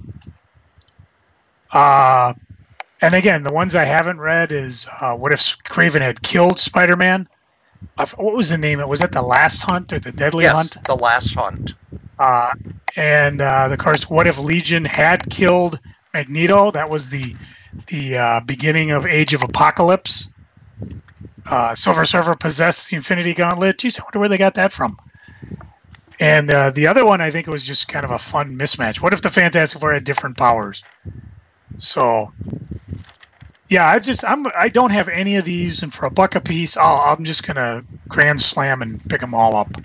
Uh, and again, the ones I haven't read is uh, What If Craven had killed Spider-Man? Uh, what was the name? Was that The Last Hunt or The Deadly yes, Hunt? The Last Hunt. Uh, and uh, of course, What If Legion had killed Magneto? That was the the uh, beginning of Age of Apocalypse. Uh, Silver Surfer possessed the Infinity Gauntlet. Geez, I wonder where they got that from. And uh, the other one, I think it was just kind of a fun mismatch. What if the Fantastic Four had different powers? So, yeah, I just I'm I don't have any of these, and for a buck a piece, I'll, I'm just gonna grand slam and pick them all up.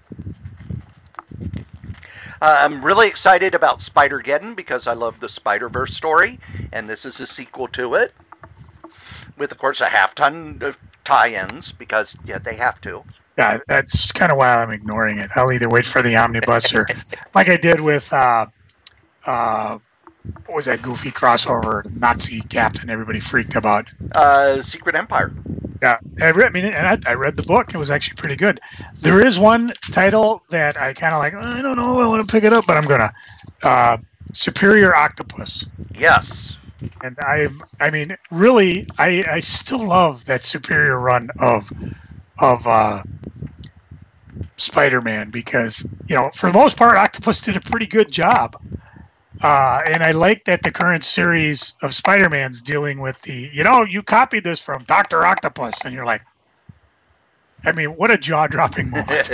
Uh, I'm really excited about Spider-Geddon because I love the Spider-Verse story, and this is a sequel to it, with, of course, a half-ton of tie-ins, because, yeah, they have to. Yeah, that's kind of why I'm ignoring it. I'll either wait for the omnibus or, like I did with, uh, uh, what was that goofy crossover Nazi Captain everybody freaked about? Uh, Secret Empire. Yeah, I, read, I mean, and I, I read the book. It was actually pretty good. There is one title that I kind of like, I don't know, I want to pick it up, but I'm going to. Uh, Superior Octopus. Yes. And I I mean, really, I, I still love that Superior run of of uh, Spider-Man because, you know, for the most part, Octopus did a pretty good job. Uh, and I like that the current series of Spider-Man's dealing with the, you know, you copied this from Doctor Octopus. And you're like, I mean, what a jaw-dropping moment.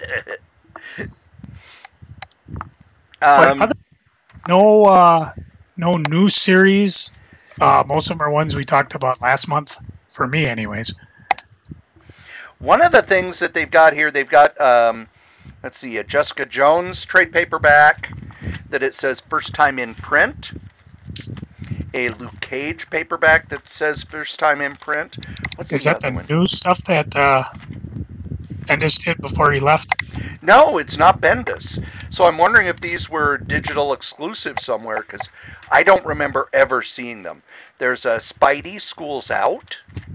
um, other, no, uh, no new series. Uh, most of them are ones we talked about last month, for me anyways. One of the things that they've got here, they've got, um, let's see, a Jessica Jones trade paperback that it says first time in print. A Luke Cage paperback that says first time in print. What's Is the that the other one? new stuff that uh, Bendis did before he left? No, it's not Bendis. So I'm wondering if these were digital exclusives somewhere, because I don't remember ever seeing them. There's a Spidey School's Out.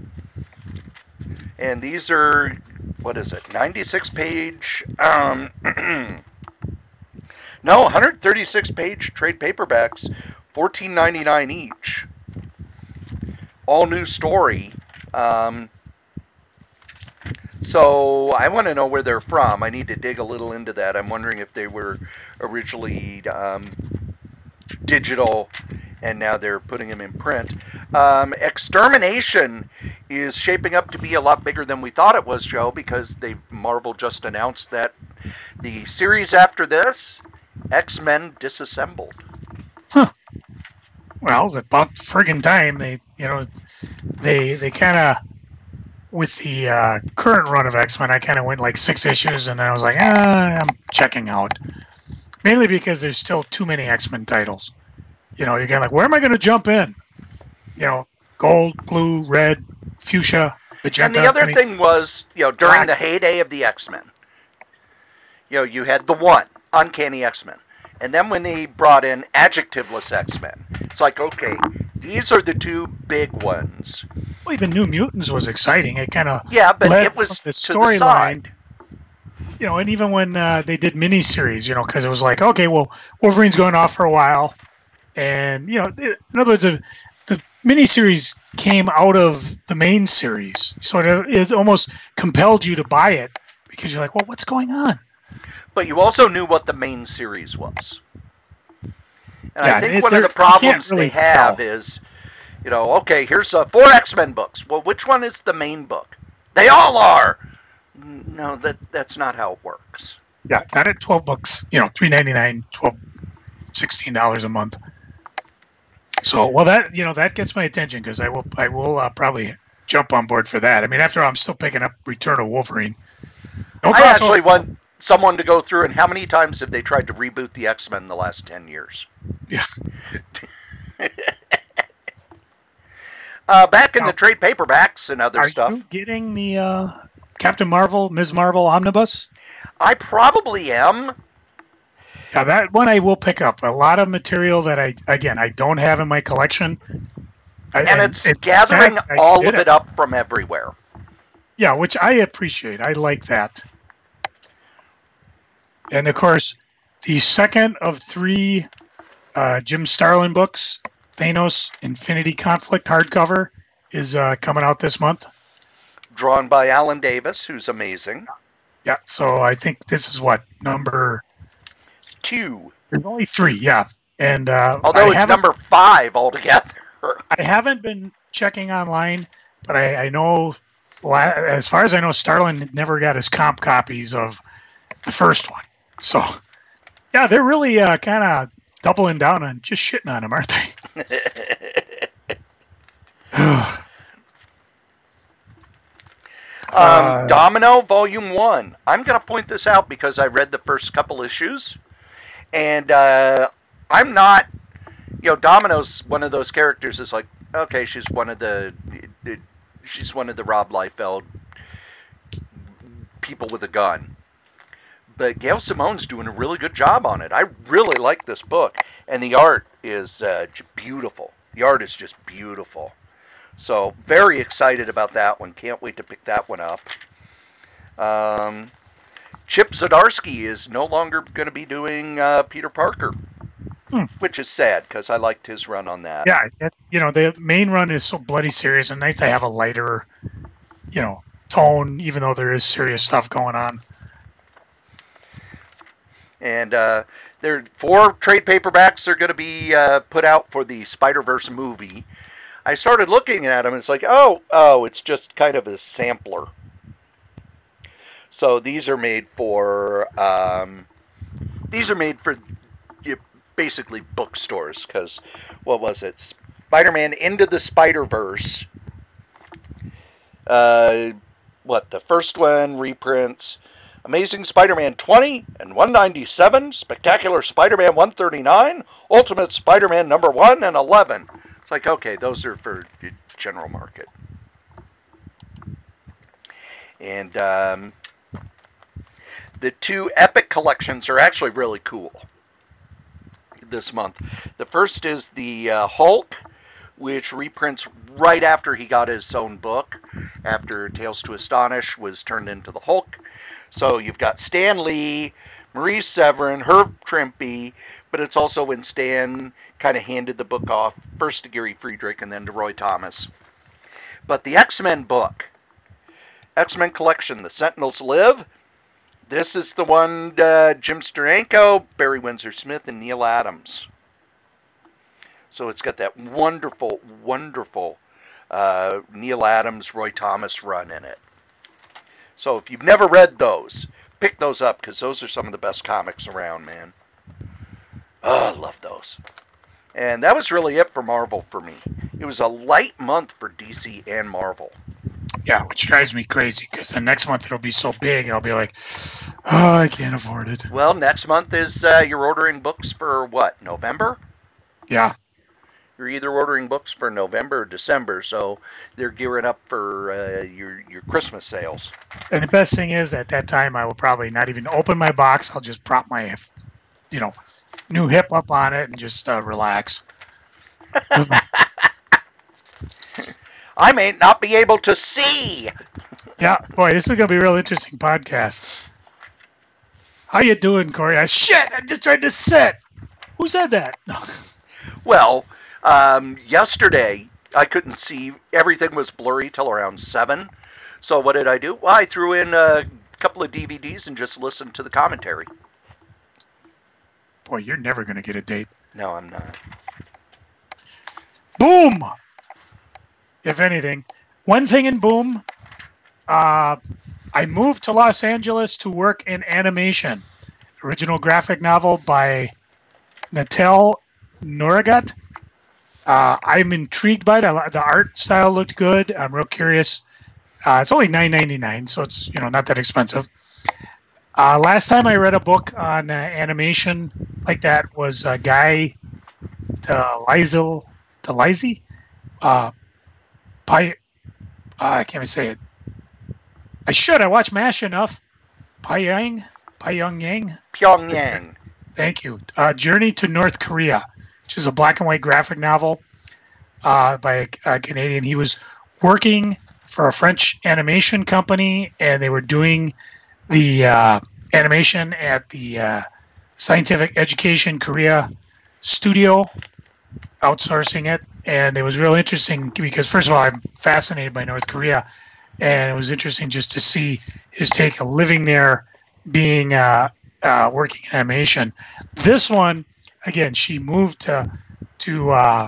And these are, what is it, ninety-six page, um, no, one hundred thirty-six page trade paperbacks, fourteen ninety-nine each. All new story. Um, so I want to know where they're from. I need to dig a little into that. I'm wondering if they were originally um, digital and now they're putting them in print. Um, Extermination is shaping up to be a lot bigger than we thought it was, Joe, because they Marvel just announced that the series after this X-Men Disassembled. Huh. Well, it's about friggin' time. They, you know, they they kind of, with the uh, current run of X-Men, I kind of went like six issues, and then I was like, ah, I'm checking out. Mainly because there's still too many X-Men titles. You know, you're kind of like, where am I going to jump in? You know, gold, blue, red, fuchsia, magenta. And the other I mean, thing was, you know, during black. the heyday of the X-Men, you know, you had the one, Uncanny X-Men. And then when they brought in adjectiveless X-Men, it's like, okay, these are the two big ones. Well, even New Mutants was exciting. It kind of Yeah, but led it was the to the storyline. side. You know, and even when uh, they did miniseries, you know, because it was like, okay, well, Wolverine's going off for a while, and you know, in other words, the, the miniseries came out of the main series, so it, it almost compelled you to buy it because you're like, well, what's going on? But you also knew what the main series was. And Yeah, I think it- one of there- the you can't problems really they have tell. is, you know, okay, here's uh, four X-Men books. Well, which one is the main book? They all are. No, that that's not how it works. Yeah, not at twelve bucks, you know, three ninety nine, twelve, sixteen dollars a month. So, well, that you know that gets my attention because I will I will uh, probably jump on board for that. I mean, after all, I'm still picking up Return of Wolverine. No I crossover. actually want someone to go through and how many times have they tried to reboot the X-Men in the last ten years? Yeah. uh, back in Now, the trade paperbacks and other Are stuff. you getting the uh, Captain Marvel, Miz Marvel omnibus? I probably am. Yeah, that one I will pick up. A lot of material that I, again, I don't have in my collection. I, And, it's it's gathering sad I all did of it up from everywhere. Yeah, which I appreciate. I like that. And of course, the second of three uh, Jim Starlin books, Thanos Infinity Conflict hardcover, is uh, coming out this month. Drawn by Alan Davis, who's amazing. Yeah, so I think this is what, number... Two. There's only three, yeah. And uh, Although I it's haven't, number five altogether. I haven't been checking online, but I, I know, as far as I know, Starlin never got his comp copies of the first one. So, yeah, they're really uh, kind of doubling down on just shitting on him, aren't they? um, Uh, Domino Volume one. I'm going to point this out because I read the first couple issues. And uh, I'm not, you know, Domino's one of those characters is like, okay, she's one of the, she's one of the Rob Liefeld people with a gun. But Gail Simone's doing a really good job on it. I really like this book. And the art is uh, beautiful. The art is just beautiful. So, very excited about that one. Can't wait to pick that one up. Um, Chip Zdarsky is no longer going to be doing uh, Peter Parker, hmm. which is sad because I liked his run on that. Yeah, it, you know, the main run is so bloody serious, and nice to have a lighter, you know, tone, even though there is serious stuff going on. And uh, there four trade paperbacks are going to be uh, put out for the Spider-Verse movie. I started looking at them, and it's like, oh, oh, it's just kind of a sampler. So these are made for, um, these are made for you know, basically bookstores, because, what was it? Spider-Man Into the Spider-Verse. Uh, what, the first one, reprints, Amazing Spider-Man twenty and one ninety-seven, Spectacular Spider-Man one thirty-nine, Ultimate Spider-Man number one and eleven. It's like, okay, those are for the general market. And um, the two Epic collections are actually really cool this month. The first is the uh, Hulk, which reprints right after he got his own book, after Tales to Astonish was turned into the Hulk. So you've got Stan Lee, Marie Severin, Herb Trimpe, but it's also when Stan kind of handed the book off, first to Gary Friedrich and then to Roy Thomas. But the X-Men book, X-Men Collection, The Sentinels Live, this is the one uh, Jim Steranko, Barry Windsor-Smith, and Neil Adams. So it's got that wonderful, wonderful uh, Neil Adams, Roy Thomas run in it. So if you've never read those, pick those up, because those are some of the best comics around, man. Oh, I love those. And that was really it for Marvel for me. It was a light month for D C and Marvel. Yeah, which drives me crazy because the next month it'll be so big, I'll be like, oh, I can't afford it. Well, next month is uh, you're ordering books for what, November? Yeah. You're either ordering books for November or December, so they're gearing up for uh, your your Christmas sales. And the best thing is, at that time, I will probably not even open my box. I'll just prop my, you know, new hip up on it and just uh, relax. I may not be able to see. Yeah, boy, this is going to be a real interesting podcast. How you doing, Corey? I, shit, I just tried to sit. Who said that? Well, um, yesterday I couldn't see. Everything was blurry till around seven. So what did I do? Well, I threw in a couple of D V Ds and just listened to the commentary. Boy, you're never going to get a date. No, I'm not. Boom! If anything. One thing in Boom, uh, I moved to Los Angeles to work in animation. Original graphic novel by Natal Noragat. Uh, I'm intrigued by it. The art style looked good. I'm real curious. Uh, it's only nine ninety-nine, so it's you know not that expensive. Uh, last time I read a book on uh, animation like that was uh, Guy DeLisle, DeLisle? Uh, Pi, uh, I can't even say it. I should. I watch MASH enough. Pyongyang? Pyongyang? Pyongyang. Thank you. Uh, Journey to North Korea, which is a black and white graphic novel uh, by a, a Canadian. He was working for a French animation company, and they were doing the uh, animation at the uh, Scientific Education Korea studio, outsourcing it. And it was real interesting because, first of all, I'm fascinated by North Korea, and it was interesting just to see his take of living there, being uh, uh, working in animation. This one, again, she moved to to uh,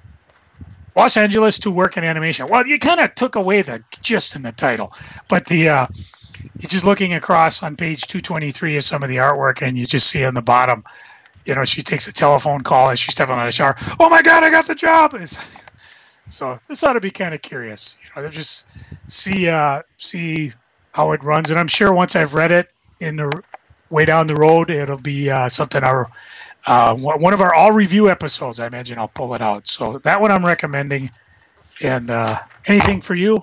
Los Angeles to work in animation. Well, you kind of took away the gist in the title, but the uh, you're just looking across on page two twenty-three of some of the artwork, and you just see on the bottom, you know, she takes a telephone call as she's stepping out of the shower. Oh my God, I got the job! It's, so this ought to be kind of curious. You know, just see uh, see how it runs, and I'm sure once I've read it in the way down the road, it'll be uh, something our uh, one of our all review episodes. I imagine I'll pull it out. So that one I'm recommending. And uh, anything for you?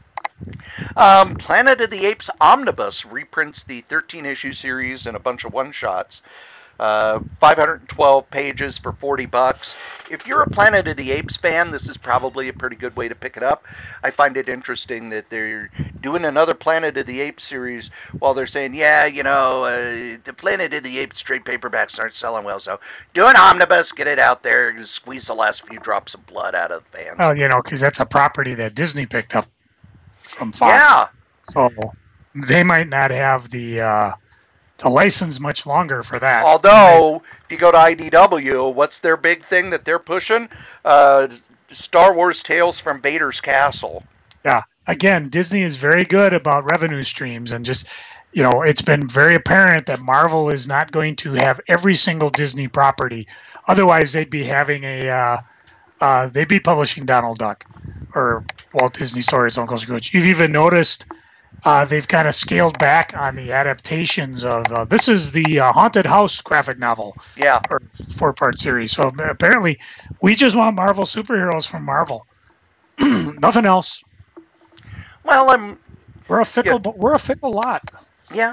Um, Planet of the Apes Omnibus reprints the thirteen issue series and a bunch of one-shots. Uh, five hundred twelve pages for forty bucks. If you're a Planet of the Apes fan, this is probably a pretty good way to pick it up. I find it interesting that they're doing another Planet of the Apes series while they're saying, yeah, you know, uh, the Planet of the Apes trade paperbacks aren't selling well, so do an omnibus, get it out there, and squeeze the last few drops of blood out of the fans. Well, you know, because that's a property that Disney picked up from Fox. Yeah. So they might not have the... Uh, to license much longer for that. Although, if you go to I D W, what's their big thing that they're pushing? Uh, Star Wars Tales from Vader's Castle. Yeah. Again, Disney is very good about revenue streams, and just, you know, it's been very apparent that Marvel is not going to have every single Disney property. Otherwise, they'd be having a, uh, uh, they'd be publishing Donald Duck or Walt Disney Stories, Uncle Scrooge. You've even noticed Uh, they've kind of scaled back on the adaptations of uh, this is the uh, Haunted House graphic novel, yeah, or four-part series. So apparently, we just want Marvel superheroes from Marvel, nothing else. Well, I'm we're a fickle yeah. we're a fickle lot. Yeah,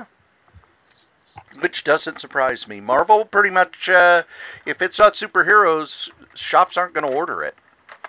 which doesn't surprise me. Marvel pretty much, uh, if it's not superheroes, shops aren't going to order it.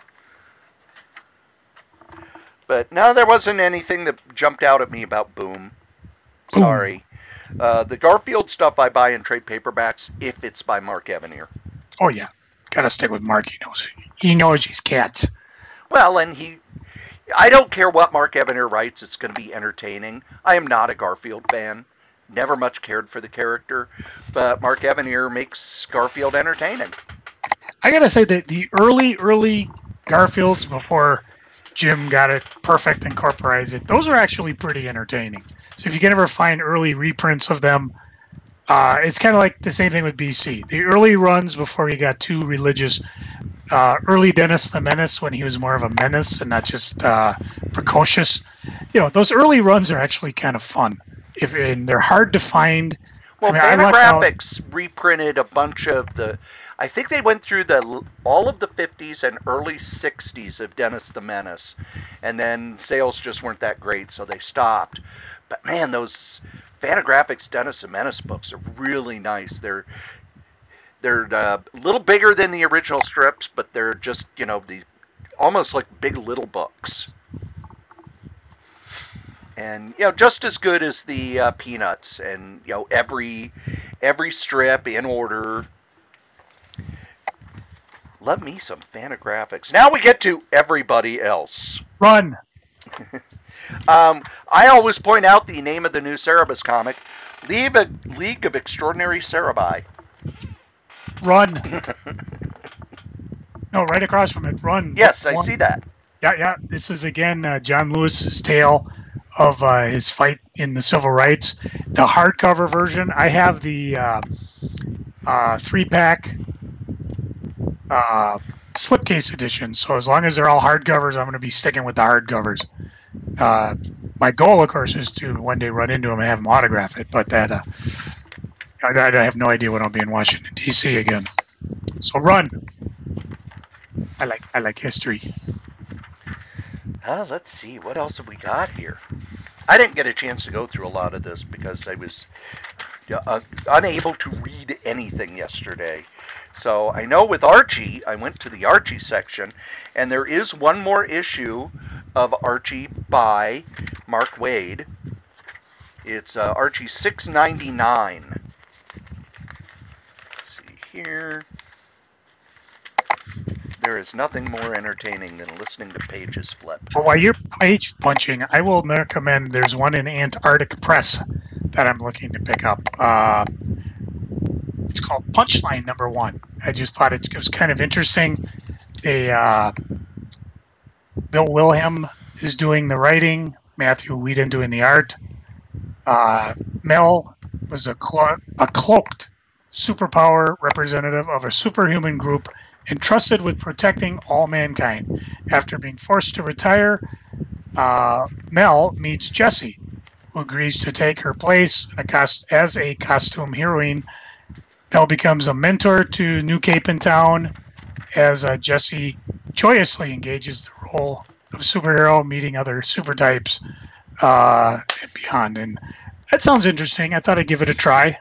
But no, there wasn't anything that jumped out at me about Boom. Sorry. Uh, the Garfield stuff I buy in trade paperbacks if it's by Mark Evanier. Oh, yeah. Gotta stick with Mark. He knows, he knows his cats. Well, and he... I don't care what Mark Evanier writes. It's going to be entertaining. I am not a Garfield fan. Never much cared for the character. But Mark Evanier makes Garfield entertaining. I gotta say that the early, early Garfields before Jim got it perfect and corporized it, those are actually pretty entertaining. So if you can ever find early reprints of them, Uh, it's kind of like the same thing with B C. The early runs before he got too religious, uh, early Dennis the Menace when he was more of a menace and not just uh, precocious. You know, those early runs are actually kind of fun. If and they're hard to find. Well, I mean, I lucked out. Fantagraphics reprinted a bunch of the. I think they went through the all of the fifties and early sixties of Dennis the Menace, and then sales just weren't that great, so they stopped. But man, those Fantagraphics Dennis the Menace books are really nice. They're they're uh, a little bigger than the original strips, but they're just you know the almost like big little books. And you know, just as good as the uh, Peanuts, and you know, every every strip in order. Love me some Fantagraphics. Now we get to everybody else. Run. um, I always point out the name of the new Cerebus comic, League of, League of Extraordinary Cerebi. Run. No, right across from it. Run. Yes, I One. see that. Yeah, yeah. This is again uh, John Lewis's tale of uh, his fight in the civil rights. The hardcover version. I have the uh, uh, three-pack uh, slipcase edition. So as long as they're all hardcovers, I'm going to be sticking with the hardcovers. Uh, my goal, of course, is to one day run into him and have him autograph it. But that uh, I, I have no idea when I'll be in Washington D C again. So run. I like I like history. Uh, let's see, what else have we got here? I didn't get a chance to go through a lot of this because I was uh, unable to read anything yesterday. So I know with Archie, I went to the Archie section, and there is one more issue of Archie by Mark Waid. It's uh, Archie six ninety-nine. Let's see here. There is nothing more entertaining than listening to pages flip. Well, while you're page punching, I will recommend there's one in Antarctic Press that I'm looking to pick up. Uh, it's called Punchline Number One. I just thought it was kind of interesting. They, uh, Bill Wilhelm is doing the writing, Matthew Whedon doing the art. Uh, Mel was a, clo- a cloaked superpower representative of a superhuman group entrusted with protecting all mankind. After being forced to retire, uh, Mel meets Jessie, who agrees to take her place a cost- as a costume heroine. Mel becomes a mentor to New Cape in town as uh, Jessie joyously engages the role of superhero, meeting other super types uh, and beyond. And that sounds interesting. I thought I'd give it a try.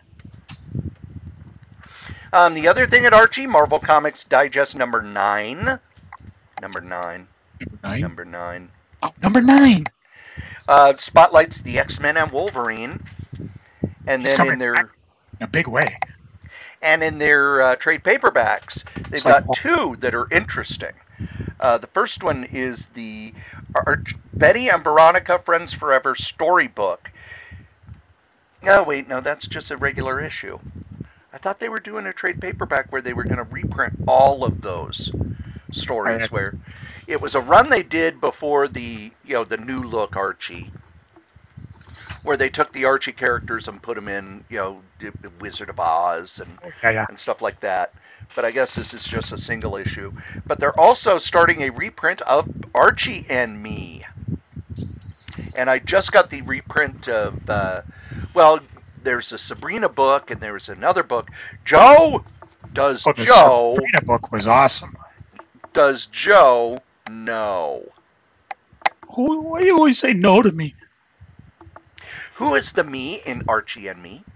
Um, the other thing at Archie, Marvel Comics Digest number nine. Number nine. Number nine. Number nine. Oh, number nine. Uh, spotlights the X-Men and Wolverine. And He's then coming in their back in a big way. and in their uh, trade paperbacks, they've It's got like- two that are interesting. Uh, the first one is the Arch- Betty and Veronica Friends Forever storybook. Oh, wait, no, that's just a regular issue. I thought they were doing a trade paperback where they were going to reprint all of those stories. Right. Where it was a run they did before the you know the new look Archie, where they took the Archie characters and put them in you know Wizard of Oz and Yeah, yeah. and stuff like that. But I guess this is just a single issue. But they're also starting a reprint of Archie and Me, and I just got the reprint of uh, well. There's a Sabrina book, and there's another book. Joe does Oh, the Joe Sabrina book was awesome. does Joe know Who, why do you always say no to me? who is the me in Archie and Me?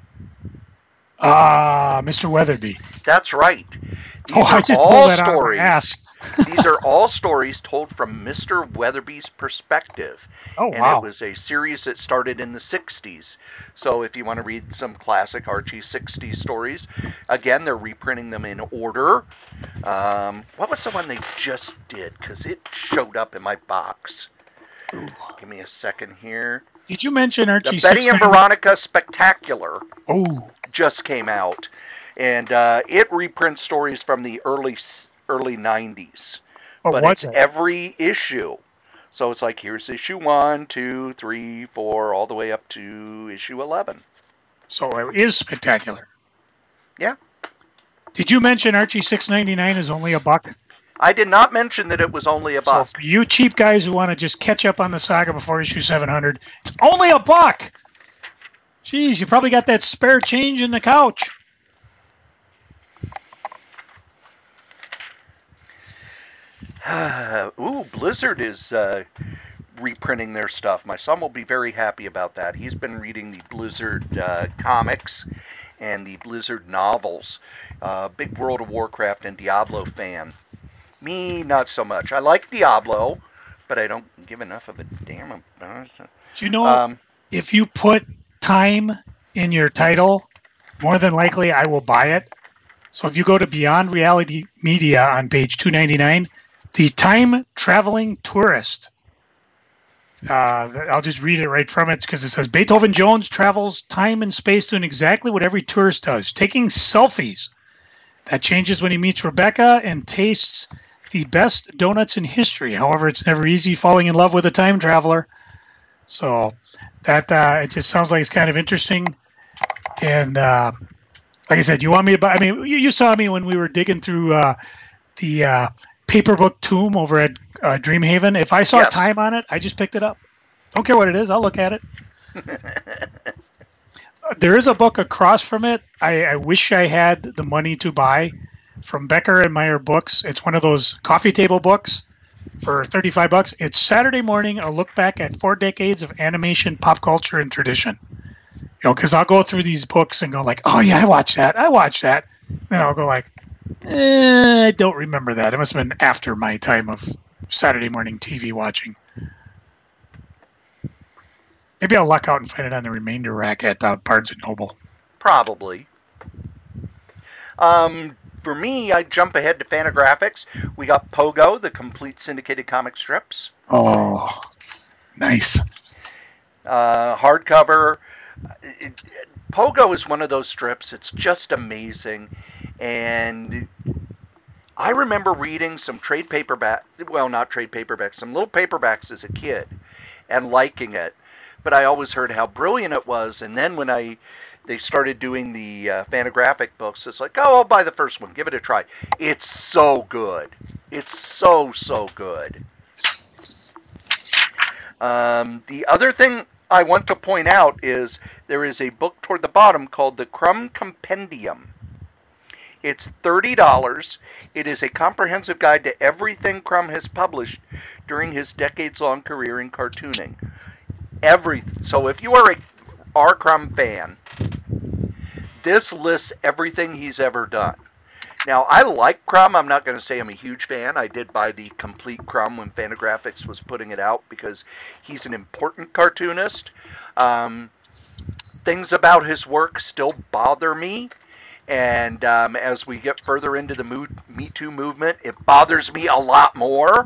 Ah, Mister Weatherby. That's right. These Oh, I are just all pulled that out of my stories. ass. These are all stories told from Mister Weatherby's perspective. Oh, And wow. it was a series that started in the sixties. So if you want to read some classic Archie sixties stories, again, they're reprinting them in order. Um, what was the one they just did? Because it showed up in my box. Give me a second here. Did you mention Archie? The Betty and six ninety? Veronica Spectacular Oh, just came out. And uh, it reprints stories from the early early nineties. what But was it's it? every issue. So it's like, here's issue one, two, three, four, all the way up to issue eleven. So it is spectacular. Yeah. Did you mention Archie six ninety-nine is only a buck? I did not mention that it was only a buck. So for you cheap guys who want to just catch up on the saga before issue seven hundred, it's only a buck. Jeez, you probably got that spare change in the couch. Ooh, Blizzard is uh, reprinting their stuff. My son will be very happy about that. He's been reading the Blizzard uh, comics and the Blizzard novels. Uh, big World of Warcraft and Diablo fan. Me, not so much. I like Diablo, but I don't give enough of a damn about it. Do you know, um, if you put time in your title, more than likely I will buy it. So if you go to Beyond Reality Media on page two ninety-nine, the time traveling tourist. Uh, I'll just read it right from it because it says Beethoven Jones travels time and space doing exactly what every tourist does, taking selfies. That changes when he meets Rebecca and tastes the best donuts in history. However, it's never easy falling in love with a time traveler. So that uh, it just sounds like it's kind of interesting. And uh, like I said, you want me to buy? I mean, you, you saw me when we were digging through uh, the uh, Paperbook Tomb over at uh, Dreamhaven. If I saw Yep. time on it, I just picked it up. Don't care what it is. I'll look at it. There is a book across from it. I, I wish I had the money to buy from Becker and Meyer Books. It's one of those coffee table books for thirty-five bucks. It's Saturday Morning, a look back at four decades of animation, pop culture, and tradition. You know, because I'll go through these books and go like, oh yeah, I watched that. I watched that. And I'll go like, eh, I don't remember that. It must have been after my time of Saturday morning T V watching. Maybe I'll luck out and find it on the remainder rack at uh, Barnes and Noble. Probably. Um, for me, I jump ahead to Fantagraphics. We got Pogo, the complete syndicated comic strips. Oh, nice. Uh, hardcover. It, it, Pogo is one of those strips. It's just amazing. And I remember reading some trade paperback, well, not trade paperbacks, some little paperbacks as a kid and liking it. But I always heard how brilliant it was. And then when I they started doing the uh, Fantagraphic books, it's like, oh, I'll buy the first one. Give it a try. It's so good. It's so, so good. Um, the other thing I want to point out is there is a book toward the bottom called the Crumb Compendium. It's thirty dollars. It is a comprehensive guide to everything Crumb has published during his decades-long career in cartooning. Every so if you are a R. Crumb fan, this lists everything he's ever done. Now, I like Crumb. I'm not going to say I'm a huge fan. I did buy the complete Crumb when Fantagraphics was putting it out because he's an important cartoonist. Um, things about his work still bother me. And um, as we get further into the Me Too movement, it bothers me a lot more.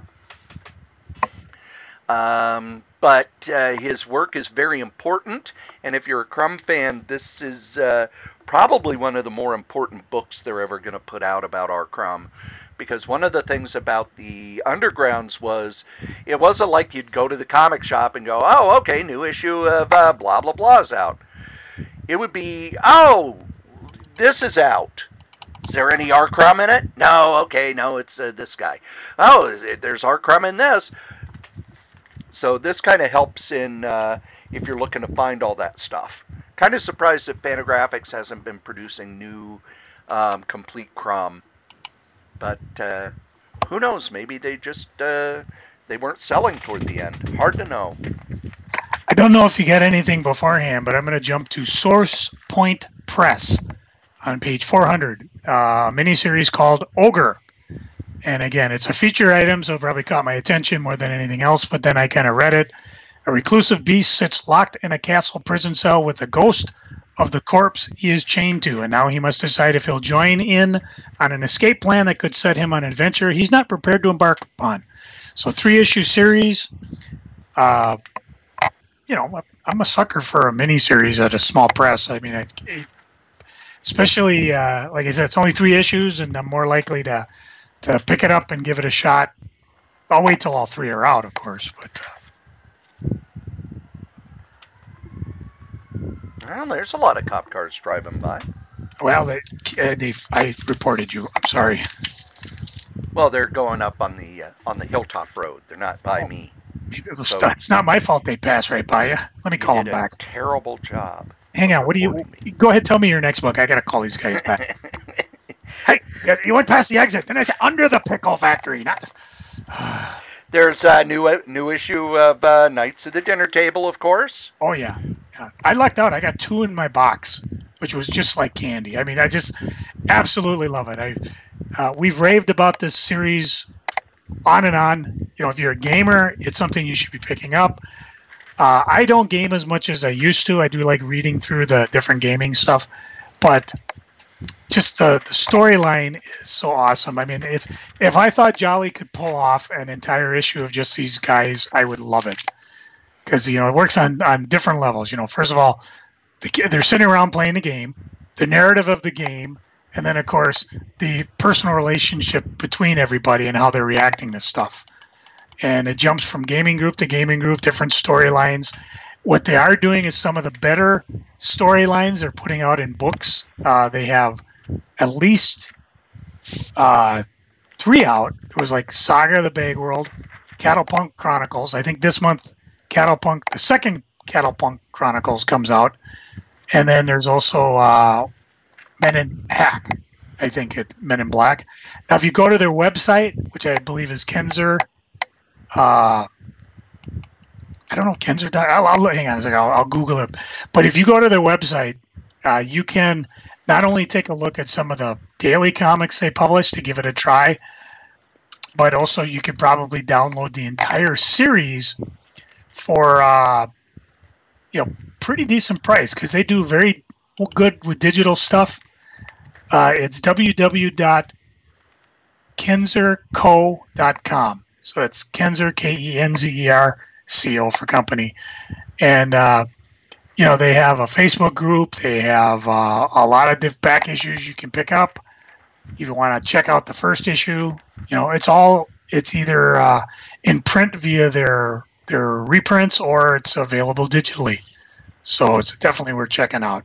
Um, but uh, his work is very important, and if you're a Crumb fan, this is uh, probably one of the more important books they're ever going to put out about R. Crumb. Because one of the things about the Undergrounds was, it wasn't like you'd go to the comic shop and go, oh, okay, new issue of uh, blah, blah, blah is out. It would be, oh, this is out. Is there any R. Crumb in it? No, okay, no, it's uh, this guy. Oh, is it, there's R. Crumb in this. So this kind of helps in uh, if you're looking to find all that stuff. Kind of surprised that Fantagraphics hasn't been producing new um, complete Crumb. But uh, who knows? Maybe they just uh, they weren't selling toward the end. Hard to know. I don't know if you got anything beforehand, but I'm going to jump to Source Point Press on page four hundred, uh, a miniseries called Ogre. And again, it's a feature item, so it probably caught my attention more than anything else, but then I kind of read it. A reclusive beast sits locked in a castle prison cell with the ghost of the corpse he is chained to, and now he must decide if he'll join in on an escape plan that could set him on an adventure he's not prepared to embark upon. So three-issue series. Uh, you know, I'm a sucker for a miniseries at a small press. I mean, I, especially, uh, like I said, it's only three issues, and I'm more likely to to pick it up and give it a shot. I'll wait till all three are out, of course. But Well, there's a lot of cop cars driving by. Well, they, uh, they I reported you. I'm sorry. Well, they're going up on the uh, on the Hilltop Road. They're not by Oh. me. It was, So- it's not my fault they pass right by you. Let me You call did them a back. terrible job. Hang on. What do you? reporting Go ahead. Tell me your next book. I gotta call these guys back. Hey, you went past the exit. Then I said under the pickle factory. Not. There's a new new issue of uh, Knights of the Dinner Table, of course. Oh yeah. yeah. I lucked out. I got two in my box, which was just like candy. I mean, I just absolutely love it. I uh, we've raved about this series on and on. You know, if you're a gamer, it's something you should be picking up. Uh, I don't game as much as I used to. I do like reading through the different gaming stuff, but just the, the storyline is so awesome. I mean, if if I thought Jolly could pull off an entire issue of just these guys, I would love it. Because, you know, it works on, on different levels. You know, first of all, the, they're sitting around playing the game, the narrative of the game, and then, of course, the personal relationship between everybody and how they're reacting to stuff. And it jumps from gaming group to gaming group, different storylines. What they are doing is some of the better storylines they're putting out in books. Uh, they have at least uh, three out. It was like Saga of the Bag World, Cattlepunk Chronicles. I think this month, Cattlepunk, the second Cattlepunk Chronicles comes out. And then there's also uh, Men in Hack, I think, it, Men in Black. Now, if you go to their website, which I believe is Kenzer, uh, I don't know, Kenzer. I'll, I'll hang on a second. I'll, I'll Google it. But if you go to their website, uh, you can not only take a look at some of the daily comics they publish to give it a try, but also you could probably download the entire series for uh, you know pretty decent price because they do very good with digital stuff. Uh, it's w w w dot kenzer co dot com. So it's Kenzer, K E N Z E R C O for company. And, uh, you know, they have a Facebook group. They have uh, a lot of diff- back issues you can pick up. If you want to check out the first issue, you know, it's all, it's either uh, in print via their their reprints or it's available digitally. So it's definitely worth checking out.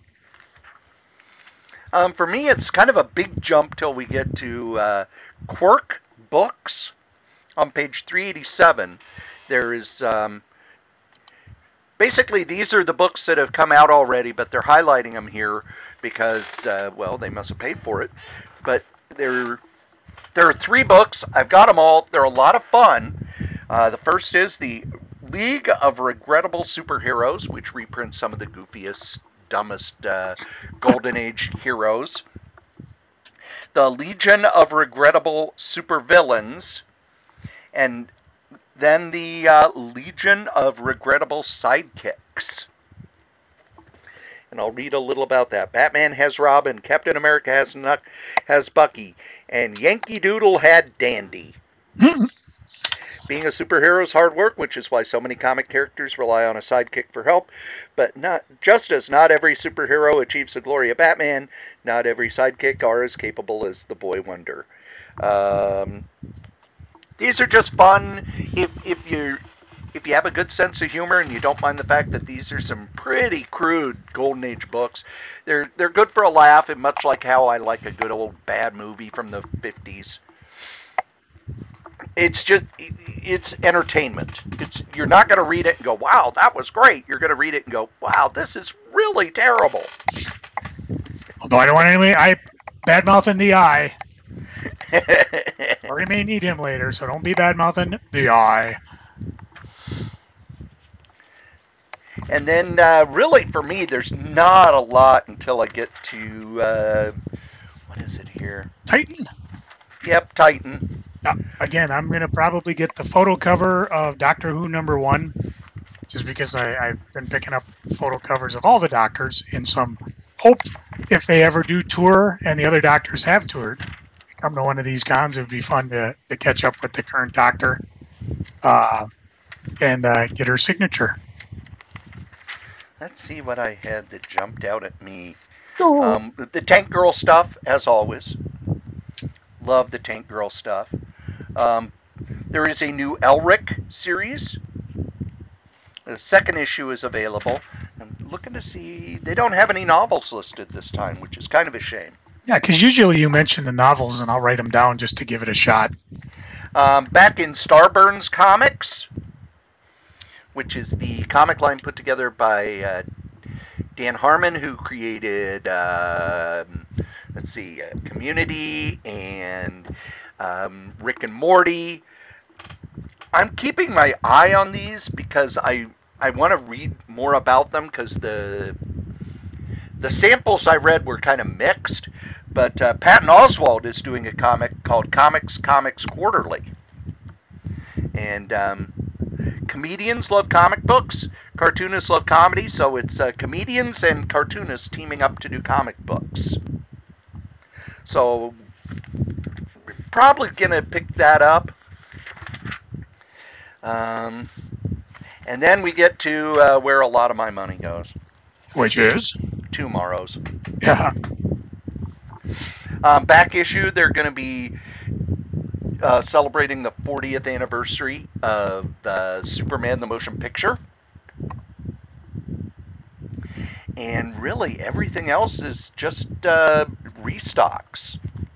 Um, for me, it's kind of a big jump till we get to uh, Quirk Books. On page three eighty-seven, there is um, basically these are the books that have come out already, but they're highlighting them here because, uh, well, they must have paid for it. But there, there are three books. I've got them all. They're a lot of fun. Uh, the first is the League of Regrettable Superheroes, which reprints some of the goofiest, dumbest uh, Golden Age heroes. The Legion of Regrettable Supervillains. And then the uh, Legion of Regrettable Sidekicks. And I'll read a little about that. Batman has Robin, Captain America has Nuck, has Bucky, and Yankee Doodle had Dandy. Being a superhero is hard work, which is why so many comic characters rely on a sidekick for help. But not just as not every superhero achieves the glory of Batman, not every sidekick are as capable as the Boy Wonder. Um... These are just fun if if you if you have a good sense of humor and you don't mind the fact that these are some pretty crude Golden Age books. They're they're good for a laugh, and much like how I like a good old bad movie from the fifties. It's just it's entertainment. It's you're not going to read it and go, "Wow, that was great." You're going to read it and go, "Wow, this is really terrible." Although I don't want anybody, I badmouth in the eye. Or you may need him later, so don't be bad-mouthing the eye. And then, uh, really, for me, there's not a lot until I get to, uh, what is it here? Titan? Yep, Titan. Now, again, I'm going to probably get the photo cover of Doctor Who number one, just because I, I've been picking up photo covers of all the Doctors in some hope if they ever do tour, and the other Doctors have toured. Come to one of these cons, it would be fun to, to catch up with the current Doctor uh, and uh, get her signature. Let's see what I had that jumped out at me. Um, the Tank Girl stuff, as always. Love the Tank Girl stuff. Um, there is a new Elric series. The second issue is available. I'm looking to see. They don't have any novels listed this time, which is kind of a shame. Yeah, because usually you mention the novels and I'll write them down just to give it a shot. Um, back in Starburns Comics, which is the comic line put together by uh, Dan Harmon, who created, uh, let's see, uh, Community and um, Rick and Morty. I'm keeping my eye on these because I I want to read more about them because the the samples I read were kind of mixed. But uh, Patton Oswalt is doing a comic called Comics Comics Quarterly. And um, comedians love comic books, cartoonists love comedy, so it's uh, comedians and cartoonists teaming up to do comic books. So we're probably going to pick that up. Um, and then we get to uh, where a lot of my money goes. Which is? Tomorrow's. Yeah. Um, back issue, they're going to be uh, celebrating the fortieth anniversary of uh, Superman the Motion Picture. And really, everything else is just uh, restocks.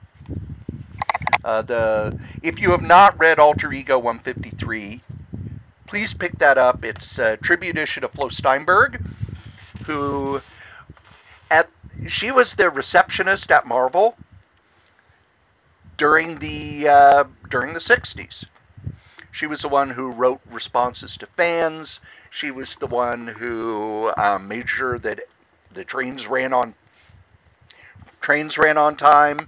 Uh, the if you have not read Alter Ego one fifty-three, please pick that up. It's a tribute issue to Flo Steinberg, who at she was the receptionist at Marvel during the uh, during the sixties. She was the one who wrote responses to fans. She was the one who um, made sure that the trains ran on trains ran on time.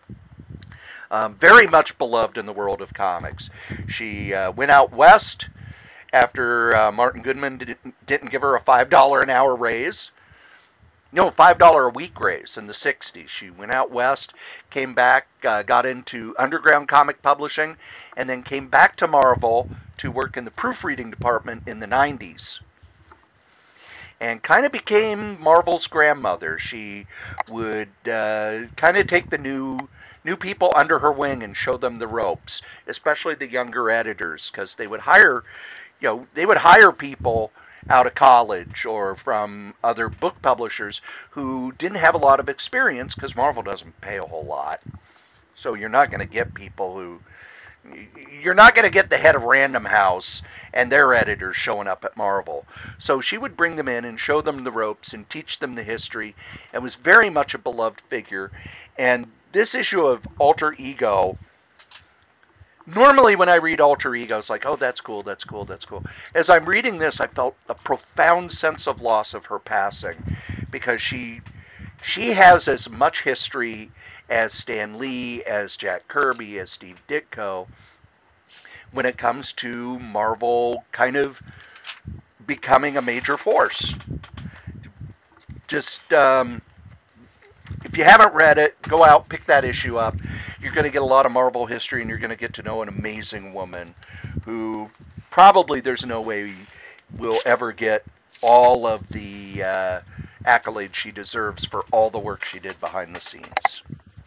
Um, very much beloved in the world of comics. She uh, went out west after uh, Martin Goodman didn't, didn't give her a five dollars an hour raise. No, five dollars a week raise in the sixties. She went out west, came back, uh, got into underground comic publishing, and then came back to Marvel to work in the proofreading department in the nineties. And kind of became Marvel's grandmother. She would uh, kind of take the new new people under her wing and show them the ropes, especially the younger editors, because they would hire, you know, they would hire people out of college or from other book publishers who didn't have a lot of experience because Marvel doesn't pay a whole lot. So you're not going to get people who, you're not going to get the head of Random House and their editors showing up at Marvel. So she would bring them in and show them the ropes and teach them the history, and was very much a beloved figure. And this issue of Alter Ego, normally when I read Alter Ego, it's like, oh, that's cool, that's cool, that's cool. As I'm reading this, I felt a profound sense of loss of her passing, because she she has as much history as Stan Lee, as Jack Kirby, as Steve Ditko, when it comes to Marvel kind of becoming a major force. Just, um, if you haven't read it, go out, pick that issue up. You're going to get a lot of Marvel history, and you're going to get to know an amazing woman who probably there's no way will ever get all of the uh, accolades she deserves for all the work she did behind the scenes.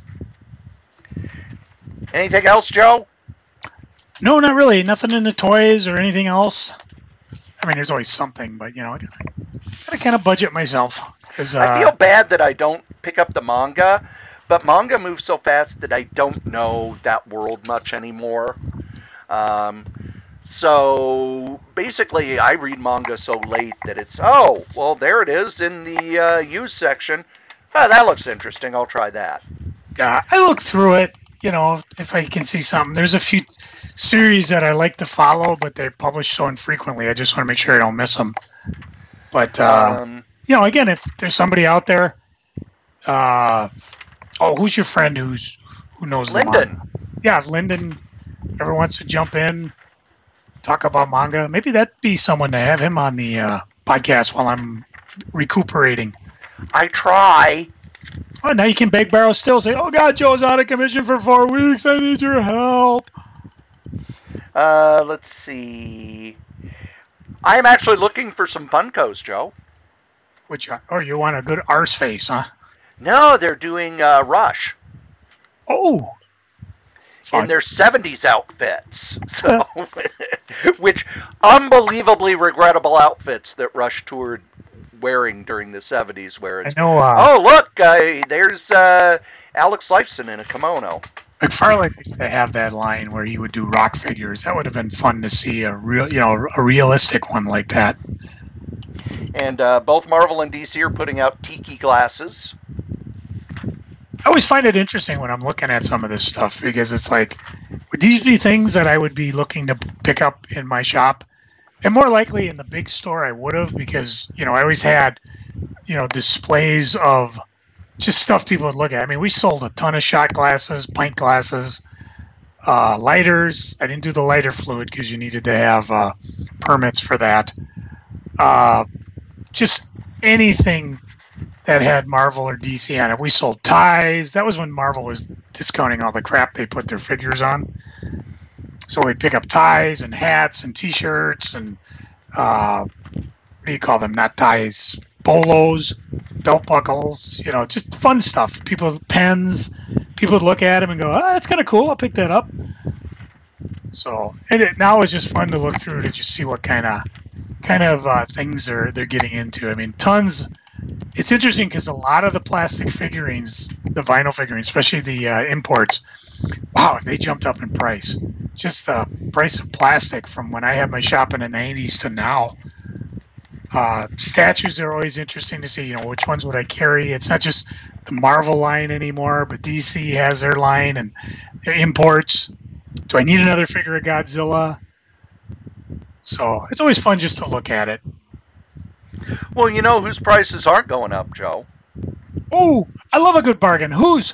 Anything else, Joe? No, not really. Nothing in the toys or anything else. I mean, there's always something, but, you know, I gotta kind of budget myself. Cause, uh, I feel bad that I don't pick up the manga, but manga moves so fast that I don't know that world much anymore. Um, so basically, I read manga so late that it's, oh, well, there it is in the uh, used section. Oh, that looks interesting. I'll try that. Yeah, I look through it, you know, if I can see something. There's a few series that I like to follow, but they're published so infrequently. I just want to make sure I don't miss them. But, uh, um, you know, again, if there's somebody out there, uh, oh, who's your friend who's who knows Lyndon? The manga? Yeah, if Lyndon ever wants to jump in, talk about manga, maybe that'd be someone to have him on the uh, podcast while I'm recuperating. I try. Oh, now you can beg, borrow, steal. Say, oh, God, Joe's out of commission for four weeks. I need your help. Uh, let's see. I'm actually looking for some Funkos, Joe. Which, oh, you want a good arse face, huh? No, they're doing uh, Rush. Oh. Fun. In their seventies outfits. So, which unbelievably regrettable outfits that Rush toured wearing during the seventies, where it's, I know. Uh, oh, look, uh, there's uh, Alex Lifeson in a kimono. McFarlane used to have that line where he would do rock figures. That would have been fun to see a real, you know, a realistic one like that. And uh, both Marvel and D C are putting out Tiki glasses. I always find it interesting when I'm looking at some of this stuff because it's like, would these be things that I would be looking to pick up in my shop? And more likely in the big store I would have, because, you know, I always had, you know, displays of just stuff people would look at. I mean, we sold a ton of shot glasses, pint glasses, uh, lighters. I didn't do the lighter fluid because you needed to have uh, permits for that. Uh, just anything that had Marvel or D C on it. We sold ties. That was when Marvel was discounting all the crap they put their figures on. So we'd pick up ties and hats and T-shirts and uh, what do you call them? Not ties, polos, belt buckles. You know, just fun stuff. People pens. People would look at them and go, "Ah, that's kind of cool. I'll pick that up." So and it, now it's just fun to look through to just see what kind of kind of uh, things they're they're getting into. I mean, tons. It's interesting because a lot of the plastic figurines, the vinyl figurines, especially the uh, imports, wow, they jumped up in price. Just the price of plastic from when I had my shop in the nineties to now. Uh, statues are always interesting to see, you know, which ones would I carry? It's not just the Marvel line anymore, but D C has their line and their imports. Do I need another figure of Godzilla? So it's always fun just to look at it. Well, you know whose prices aren't going up, Joe? Oh, I love a good bargain. Whose?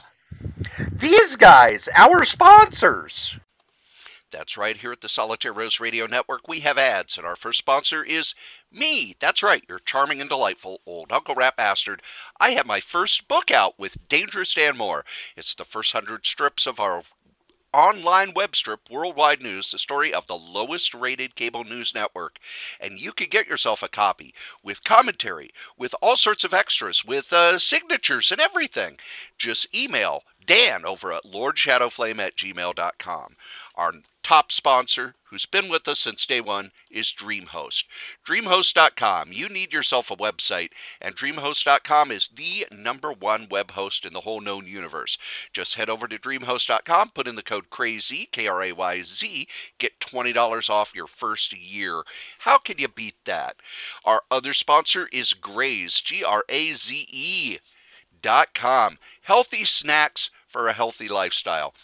These guys, our sponsors. That's right, here at the Solitaire Rose Radio Network, we have ads, and our first sponsor is me. That's right, your charming and delightful old Uncle Rat Bastard. I have my first book out with Dangerous Dan Moore. It's the first hundred strips of our online web strip, Worldwide News, the story of the lowest rated cable news network. And you can get yourself a copy with commentary, with all sorts of extras, with uh, signatures and everything. Just email Dan over at lord shadowflame at gmail dot com. Our top sponsor, who's been with us since day one, is DreamHost. DreamHost dot com. You need yourself a website, and DreamHost dot com is the number one web host in the whole known universe. Just head over to DreamHost dot com, put in the code CRAZY, K R A Y Z, get twenty dollars off your first year. How can you beat that? Our other sponsor is Graze, G R A Z E dot com. Healthy snacks for a healthy lifestyle.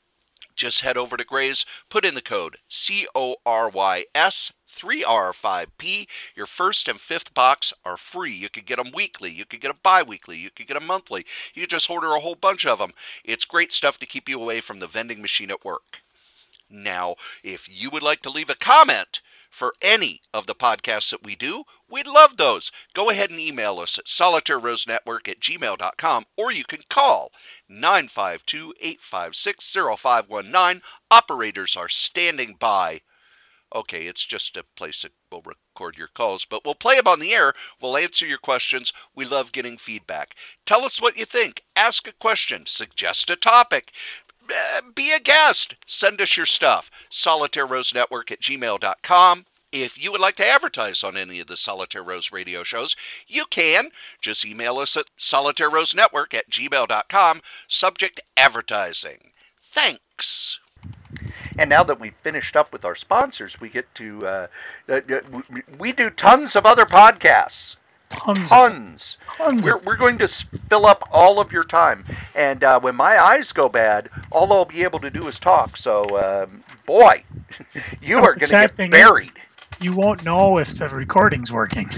Just head over to Graze, put in the code C O R Y S three R five P. Your first and fifth box are free. You could get them weekly. You could get them bi-weekly. You could get them monthly. You could just order a whole bunch of them. It's great stuff to keep you away from the vending machine at work. Now, if you would like to leave a comment for any of the podcasts that we do, we'd love those. Go ahead and email us at solitaire rose network at gmail dot com, or you can call nine five two, eight five six, zero five one nine. Operators are standing by. Okay, it's just a place that will record your calls, but we'll play them on the air. We'll answer your questions. We love getting feedback. Tell us what you think. Ask a question. Suggest a topic. Uh, be a guest. Send us your stuff. solitaire rose network at gmail dot com. If you would like to advertise on any of the Solitaire Rose radio shows, you can. Just email us at solitaire rose network at gmail dot com. Subject advertising. Thanks. And now that we've finished up with our sponsors, we get to, uh, uh, we do tons of other podcasts. Tons. Tons. Tons. We're, we're going to fill up all of your time. And uh, when my eyes go bad, all I'll be able to do is talk. So, um, boy, you are going to get buried. You won't know if the recording's working.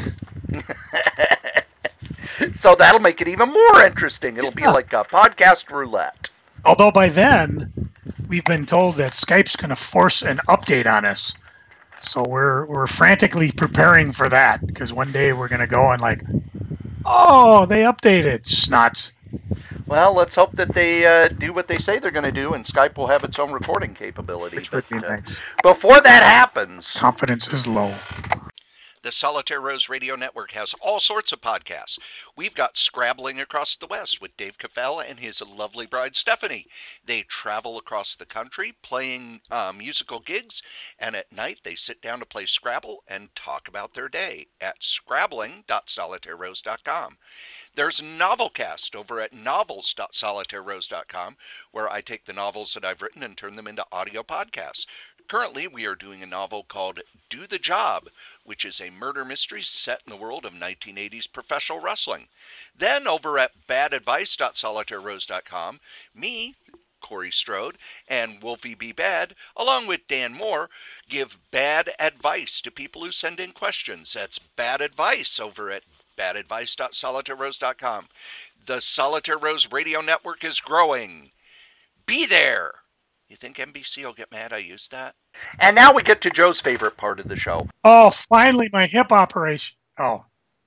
So that'll make it even more interesting. It'll be yeah. like a podcast roulette. Although by then, we've been told that Skype's going to force an update on us. So we're we're frantically preparing for that, because one day we're going to go and like, oh, they updated. Snots. Well, let's hope that they uh, do what they say they're going to do, and Skype will have its own recording capability. Which would but, be uh, nice. Before that happens... Confidence is low. The Solitaire Rose Radio Network has all sorts of podcasts. We've got Scrabbling Across the West with Dave Cafella and his lovely bride, Stephanie. They travel across the country playing uh, musical gigs, and at night they sit down to play Scrabble and talk about their day at scrabbling dot solitaire rose dot com. There's Novelcast over at novels dot solitaire rose dot com, where I take the novels that I've written and turn them into audio podcasts. Currently, we are doing a novel called Do the Job, which is a murder mystery set in the world of nineteen eighties professional wrestling. Then, over at bad advice dot solitaire rose dot com, me, Corey Strode, and Wolfie B. Bad, along with Dan Moore, give bad advice to people who send in questions. That's bad advice over at bad advice dot solitaire rose dot com. The Solitaire Rose Radio Network is growing. Be there! You think N B C will get mad I used that? And now we get to Joe's favorite part of the show. Oh, finally, my hip operation. Oh.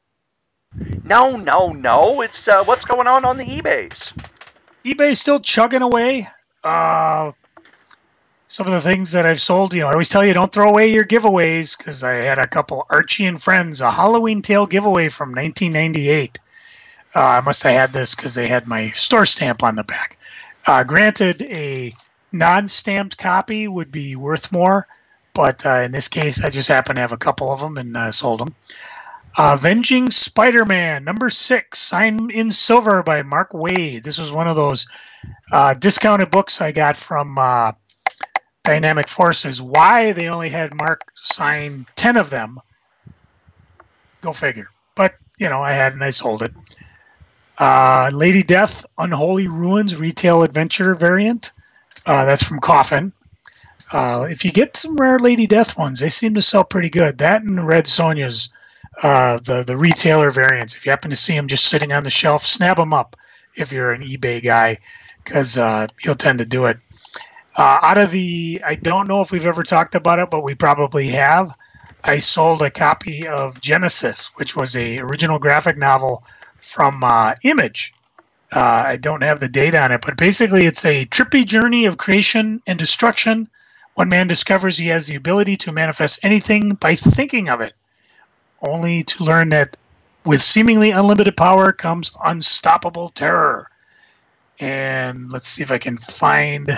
No, no, no. It's uh, what's going on on the eBays. eBay's still chugging away. Uh, some of the things that I've sold, you know, I always tell you don't throw away your giveaways, because I had a couple Archie and Friends, a Halloween Tale giveaway from nineteen ninety-eight. Uh, I must have had this because they had my store stamp on the back. Uh, granted, a non-stamped copy would be worth more, but uh, in this case, I just happen to have a couple of them and uh, sold them. Uh, Avenging Spider-Man, number six, signed in silver by Mark Waid. This was one of those uh, discounted books I got from uh, Dynamic Forces. Why they only had Mark sign ten of them, go figure. But, you know, I had and I sold it. Uh, Lady Death, Unholy Ruins, retail adventure variant. Uh, that's from Coffin. Uh, if you get some rare Lady Death ones, they seem to sell pretty good. That and Red Sonja's, uh, the, the retailer variants. If you happen to see them just sitting on the shelf, snap them up if you're an eBay guy, because uh, you'll tend to do it. Uh, out of the, I don't know if we've ever talked about it, but we probably have. I sold a copy of Genesis, which was a original graphic novel from uh, Image. Uh, I don't have the date on it, but basically it's a trippy journey of creation and destruction. One man discovers he has the ability to manifest anything by thinking of it, only to learn that with seemingly unlimited power comes unstoppable terror. And let's see if I can find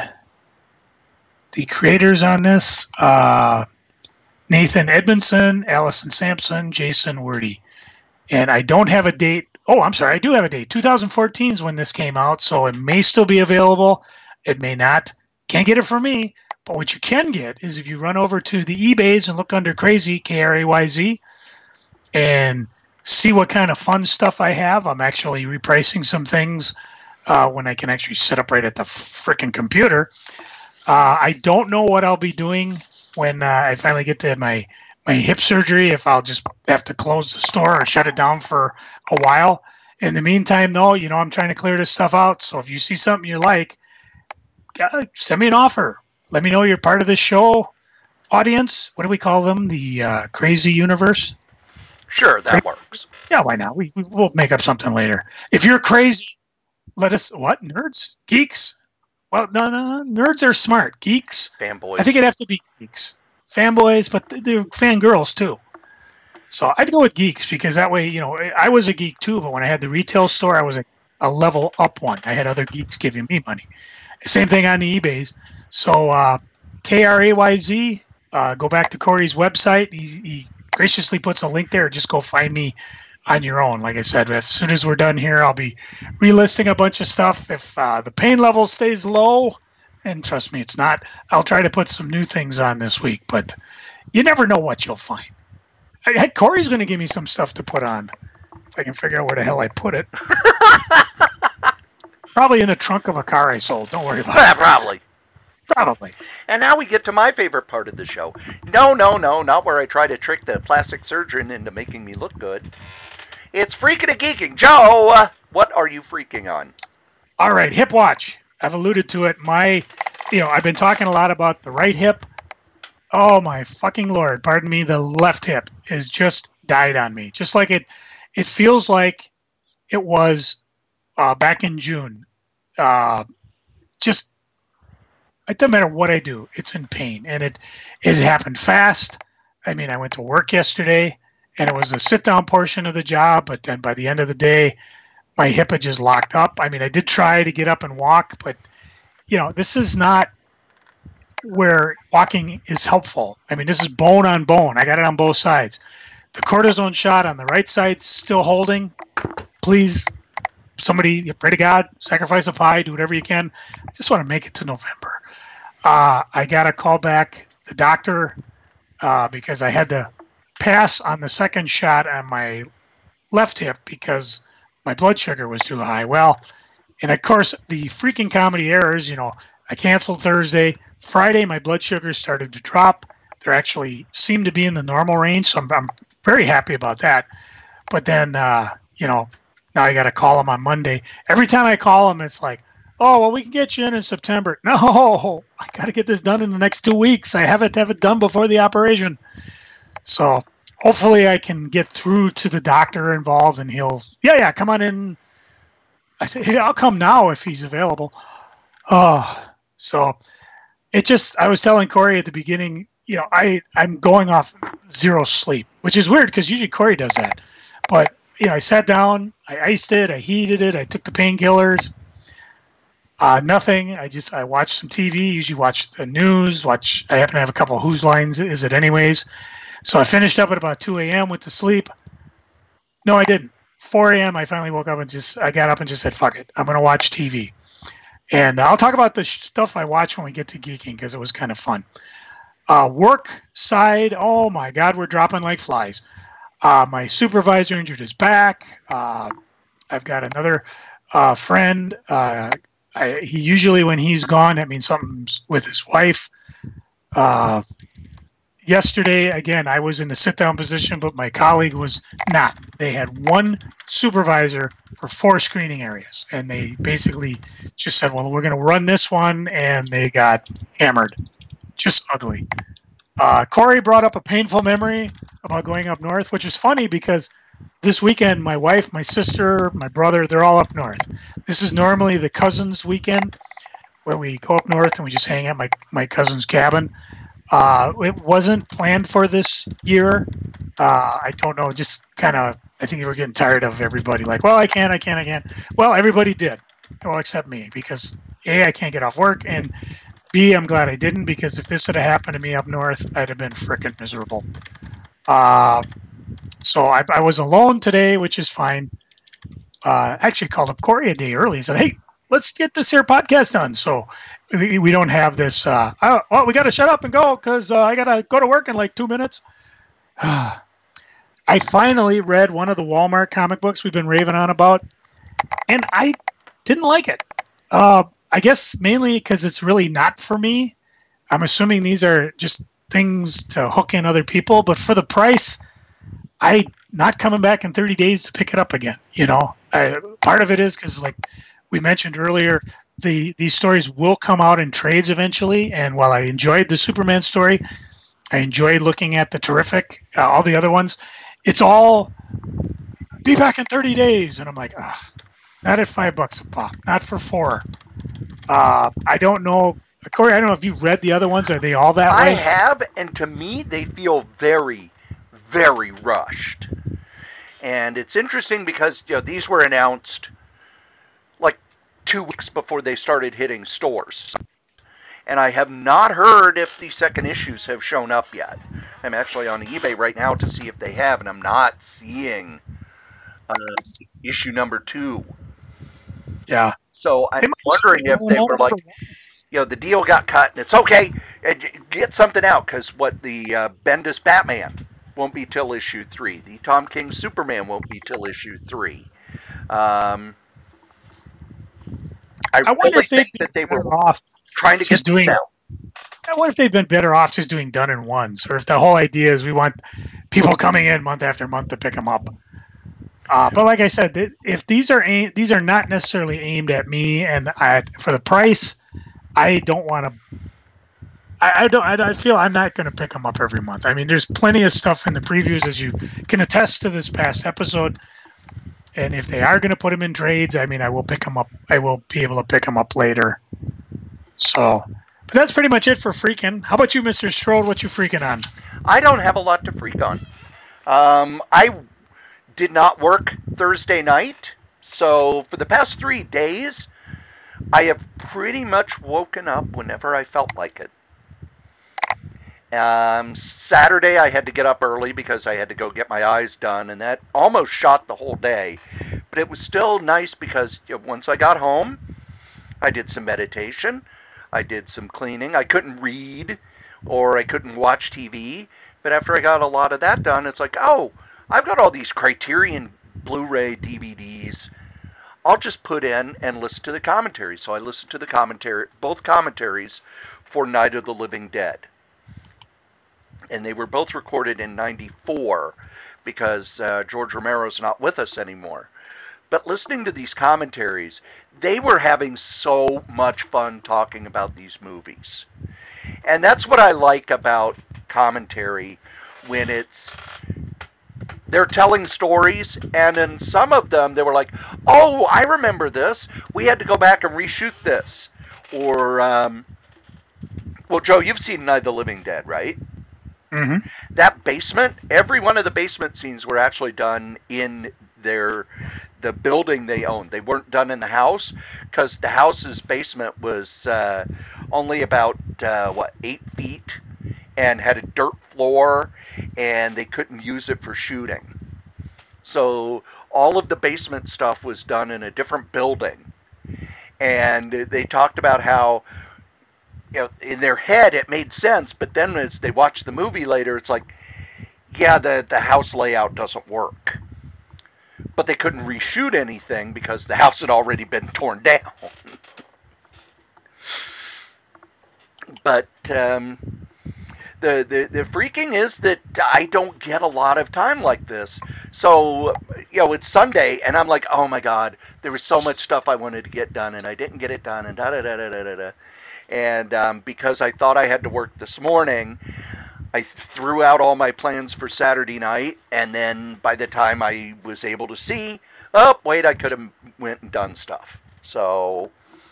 the creators on this. Uh, Nathan Edmondson, Allison Sampson, Jason Wordie. And I don't have a date. Oh, I'm sorry. I do have a date. twenty fourteen is when this came out, so it may still be available. It may not. Can't get it from me. But what you can get is if you run over to the eBays and look under Crazy, K R A Y Z, and see what kind of fun stuff I have. I'm actually repricing some things uh, when I can actually sit up right at the frickin' computer. Uh, I don't know what I'll be doing when uh, I finally get to my my hip surgery, if I'll just have to close the store or shut it down for a while. In the meantime, though, you know, I'm trying to clear this stuff out. So if you see something you like, uh, send me an offer. Let me know you're part of this show audience. What do we call them? The uh, Crazy Universe? Sure, that Cra- works. Yeah, why not? We, we, we'll make up something later. If you're crazy, let us... What? Nerds? Geeks? Well, no, no, no. Nerds are smart. Geeks? Fanboys. I think it'd have to be geeks. Fanboys, but they're fangirls too. So I'd go with geeks because that way, you know, I was a geek too, but when I had the retail store, I was a, a level up one. I had other geeks giving me money. Same thing on the eBays. So uh, K R A Y Z, uh, go back to Corey's website. He, he graciously puts a link there. Just go find me on your own. Like I said, as soon as we're done here, I'll be relisting a bunch of stuff. If uh, the pain level stays low, and trust me, it's not. I'll try to put some new things on this week, but you never know what you'll find. I, I, Corey's going to give me some stuff to put on, if I can figure out where the hell I put it. Probably in the trunk of a car I sold. Don't worry about yeah, it. Probably. Probably. And now we get to my favorite part of the show. No, no, no, not where I try to trick the plastic surgeon into making me look good. It's Freaking and Geeking. Joe, uh, what are you freaking on? All right, Hip Watch. I've alluded to it. My, you know, I've been talking a lot about the right hip. Oh my fucking Lord, pardon me, the left hip has just died on me. Just like it, it feels like it was uh, back in June. Uh, just, it doesn't matter what I do, it's in pain. And it, it happened fast. I mean, I went to work yesterday and it was a sit-down portion of the job, but then by the end of the day, my hip had just locked up. I mean, I did try to get up and walk, but, you know, this is not where walking is helpful. I mean, this is bone on bone. I got it on both sides. The cortisone shot on the right side still holding. Please, somebody, pray to God, sacrifice a pie, do whatever you can. I just want to make it to November. Uh, I got to call back the doctor uh, because I had to pass on the second shot on my left hip because my blood sugar was too high. Well, and of course, the freaking comedy errors, you know, I canceled Thursday. Friday, my blood sugar started to drop. They actually seem to be in the normal range, so I'm, I'm very happy about that. But then, uh, you know, now I got to call them on Monday. Every time I call them, it's like, oh, well, we can get you in in September. No, I got to get this done in the next two weeks. I have it to have it done before the operation. So hopefully I can get through to the doctor involved, and he'll, yeah, yeah, come on in. I said, hey, I'll come now if he's available. Oh, so it just, I was telling Corey at the beginning, you know, I, I'm going off zero sleep, which is weird because usually Corey does that. But, you know, I sat down, I iced it, I heated it, I took the painkillers. Uh, nothing. I just, I watched some T V, usually watch the news, watch, I happen to have a couple of Whose Lines Is It Anyways? So I finished up at about two a.m., went to sleep. No, I didn't. four a.m., I finally woke up and just, I got up and just said, fuck it, I'm going to watch T V. And I'll talk about the stuff I watch when we get to geeking because it was kind of fun. Uh, work side, oh my God, we're dropping like flies. Uh, my supervisor injured his back. Uh, I've got another uh, friend. Uh, I, he usually, when he's gone, that means something's with his wife. Uh, yesterday, again, I was in the sit-down position, but my colleague was not. They had one supervisor for four screening areas, and they basically just said, well, we're going to run this one, and they got hammered. Just ugly. Uh, Corey brought up a painful memory about going up north, which is funny because this weekend, my wife, my sister, my brother, they're all up north. This is normally the cousins' weekend where we go up north and we just hang at my, my cousin's cabin. Uh, it wasn't planned for this year. Uh, I don't know, just kind of, I think they were getting tired of everybody. Like, well, I can't, I can't, I can't. Well, everybody did. Well, except me, because A, I can't get off work, and B, I'm glad I didn't, because if this had happened to me up north, I'd have been frickin' miserable. Uh, so I, I was alone today, which is fine. Uh, actually called up Corey a day early and said, hey, let's get this here podcast done. So we, we don't have this, uh, oh, well, we got to shut up and go because uh, I got to go to work in like two minutes. I finally read one of the Walmart comic books we've been raving on about, and I didn't like it. Uh, I guess mainly because it's really not for me. I'm assuming these are just things to hook in other people, but for the price, I not coming back in thirty days to pick it up again. You know, I, part of it is because, like we mentioned earlier, the these stories will come out in trades eventually. And while I enjoyed the Superman story, I enjoyed looking at the Terrific, uh, all the other ones. It's all be back in thirty days, and I'm like, ugh, not at five bucks a pop, not for four. Uh, I don't know, Corey. I don't know if you read the other ones. Are they all that I way? I have, and to me, they feel very, very rushed. And it's interesting because you know these were announced like two weeks before they started hitting stores. And I have not heard if the second issues have shown up yet. I'm actually on eBay right now to see if they have, and I'm not seeing uh, issue number two. Yeah. So I'm wondering if they were like, you know, the deal got cut, and it's okay, get something out, because what the uh, Bendis Batman won't be till issue three. The Tom King Superman won't be till issue three. Um, I, I wonder really if think that they were off trying to get doing. this out. I wonder if they've been better off just doing done in ones, or if the whole idea is we want people coming in month after month to pick them up. Uh, but like I said, if these are aim- these are not necessarily aimed at me, and I, for the price, I don't want to. I, I don't. I, I feel I'm not going to pick them up every month. I mean, there's plenty of stuff in the previews, as you can attest to this past episode. And if they are going to put them in trades, I mean, I will pick them up. I will be able to pick them up later. So, but that's pretty much it for freaking. How about you, Mister Strode? What you freaking on? I don't have a lot to freak on. Um, I did not work Thursday night, so for the past three days, I have pretty much woken up whenever I felt like it. Um, Saturday, I had to get up early because I had to go get my eyes done, and that almost shot the whole day. But it was still nice because you know, once I got home, I did some meditation, I did some cleaning. I couldn't read or I couldn't watch T V, but after I got a lot of that done, it's like, oh, I've got all these Criterion Blu-ray D V Ds. I'll just put in and listen to the commentary. So I listened to the commentary, both commentaries for Night of the Living Dead. And they were both recorded in ninety-four because uh, George Romero's not with us anymore. But listening to these commentaries, they were having so much fun talking about these movies. And that's what I like about commentary when it's they're telling stories, and in some of them they were like, oh, I remember this. We had to go back and reshoot this. Or, um, well, Joe, you've seen Night of the Living Dead, right? Mm-hmm. That basement, every one of the basement scenes were actually done in their the building they owned. They weren't done in the house because the house's basement was uh, only about uh, what eight feet and had a dirt floor, and they couldn't use it for shooting. So all of the basement stuff was done in a different building, and they talked about how, you know, in their head it made sense, but then as they watched the movie later, it's like, yeah, the the house layout doesn't work. But they couldn't reshoot anything because the house had already been torn down. But um, the, the the freaking is that I don't get a lot of time like this. So, you know, it's Sunday, and I'm like, oh my God, there was so much stuff I wanted to get done, and I didn't get it done, and da da da da da da da. And um, because I thought I had to work this morning, I threw out all my plans for Saturday night, and then by the time I was able to see, oh, wait, I could have went and done stuff. So,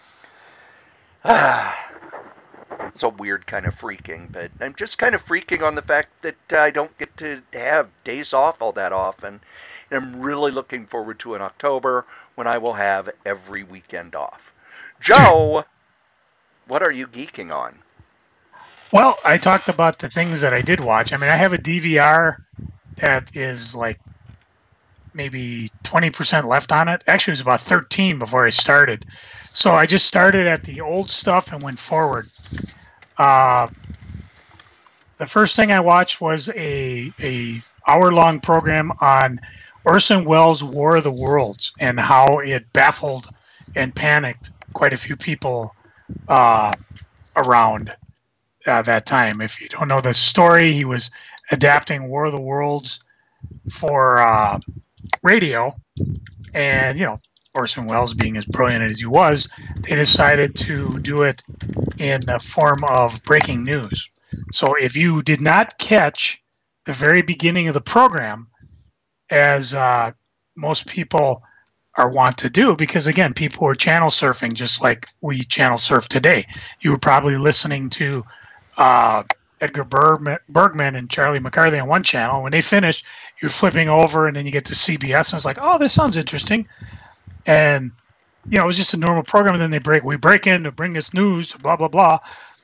ah, it's a weird kind of freaking, but I'm just kind of freaking on the fact that I don't get to have days off all that often. And I'm really looking forward to an October when I will have every weekend off. Joe, what are you geeking on? Well, I talked about the things that I did watch. I mean, I have a D V R that is like maybe twenty percent left on it. Actually, it was about thirteen before I started. So I just started at the old stuff and went forward. Uh, the first thing I watched was a a hour-long program on Orson Welles' War of the Worlds and how it baffled and panicked quite a few people uh, around uh, that time. If you don't know the story, he was adapting War of the Worlds for uh, radio, and you know, Orson Welles, being as brilliant as he was, they decided to do it in the form of breaking news. So if you did not catch the very beginning of the program, as uh, most people are wont to do, because again, people were channel surfing just like we channel surf today. You were probably listening to uh, Edgar Bergman and Charlie McCarthy on one channel. When they finished, you're flipping over, and then you get to C B S, and it's like, oh, this sounds interesting. And you know, it was just a normal program, and then they break, we break in to bring us news, blah blah blah,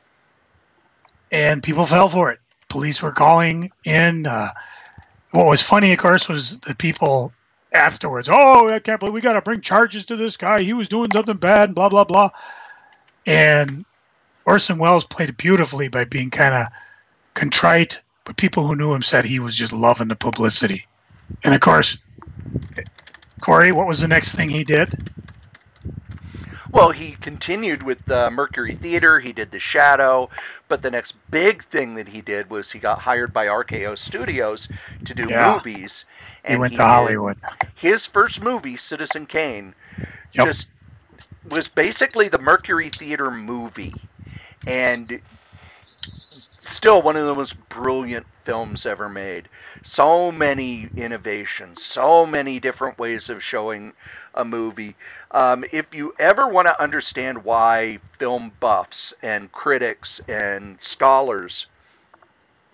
and people fell for it. Police were calling in. Uh, what was funny, of course, was the people afterwards. Oh, I can't believe we got to bring charges to this guy. He was doing something bad, blah blah blah. And Orson Welles played it beautifully by being kind of contrite, but people who knew him said he was just loving the publicity. And of course, Corey, what was the next thing he did? Well, he continued with the Mercury Theater. He did The Shadow. But the next big thing that he did was he got hired by R K O Studios to do yeah. movies. And he went he to Hollywood. His first movie, Citizen Kane, yep. just was basically the Mercury Theater movie. And still one of the most brilliant films ever made. So many innovations, so many different ways of showing a movie. Um, if you ever want to understand why film buffs and critics and scholars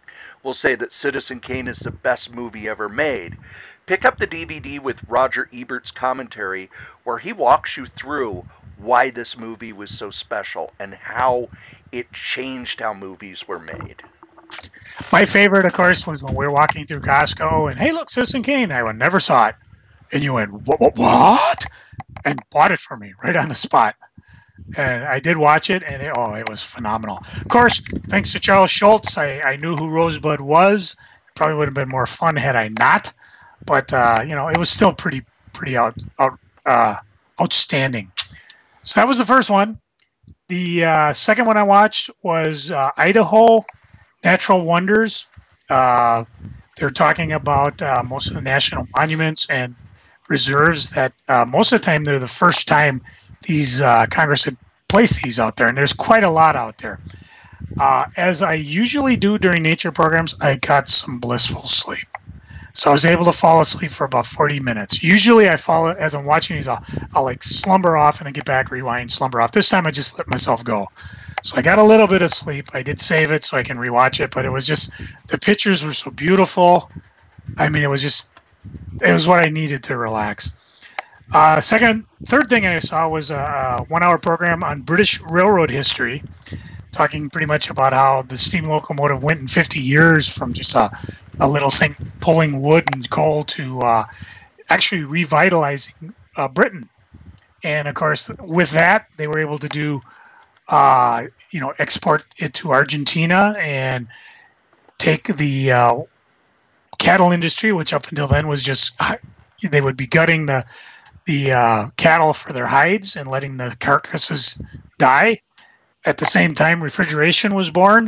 will say that Citizen Kane is the best movie ever made. Pick up the D V D with Roger Ebert's commentary, where he walks you through why this movie was so special and how it changed how movies were made. My favorite, of course, was when we were walking through Costco and, hey, look, Citizen Kane. I went, never saw it. And you went, what, what, what? And bought it for me right on the spot. And I did watch it, and it, oh, it was phenomenal. Of course, thanks to Charles Schultz, I, I knew who Rosebud was. Probably would have been more fun had I not. But, uh, you know, it was still pretty pretty out, out, uh, outstanding. So that was the first one. The uh, second one I watched was uh, Idaho Natural Wonders. Uh, they're talking about uh, most of the national monuments and reserves that uh, most of the time they're the first time these uh, Congress had placed these out there, and there's quite a lot out there. Uh, as I usually do during nature programs, I got some blissful sleep. So I was able to fall asleep for about forty minutes. Usually I fall, as I'm watching these, I'll, I'll like slumber off and then get back, rewind, slumber off. This time I just let myself go. So I got a little bit of sleep. I did save it so I can rewatch it, but it was just, the pictures were so beautiful. I mean, it was just, it was what I needed to relax. Uh, second, third thing I saw was a one-hour program on British railroad history, talking pretty much about how the steam locomotive went in fifty years from just a, a little thing pulling wood and coal to uh, actually revitalizing uh, Britain. And of course, with that, they were able to do, uh, you know, export it to Argentina and take the uh, cattle industry, which up until then was just, they would be gutting the the uh, cattle for their hides and letting the carcasses die. At the same time, refrigeration was born,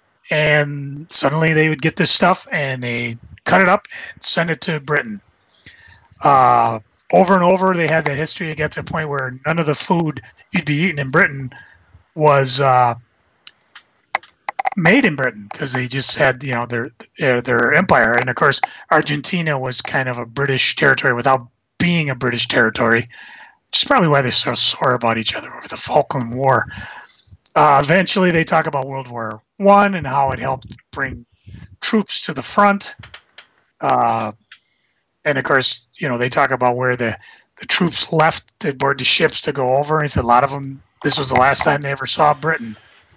and suddenly they would get this stuff and they cut it up and send it to Britain. Uh, over and over, they had that history. It got to a point where none of the food you'd be eating in Britain was uh, made in Britain because they just had, you know, their uh, their empire. And of course, Argentina was kind of a British territory without being a British territory, which is probably why they're so sore about each other over the Falkland War. Uh, eventually, they talk about World War One and how it helped bring troops to the front. Uh, and of course, you know, they talk about where the, the troops left to board the ships to go over. And he said a lot of them, this was the last time they ever saw Britain.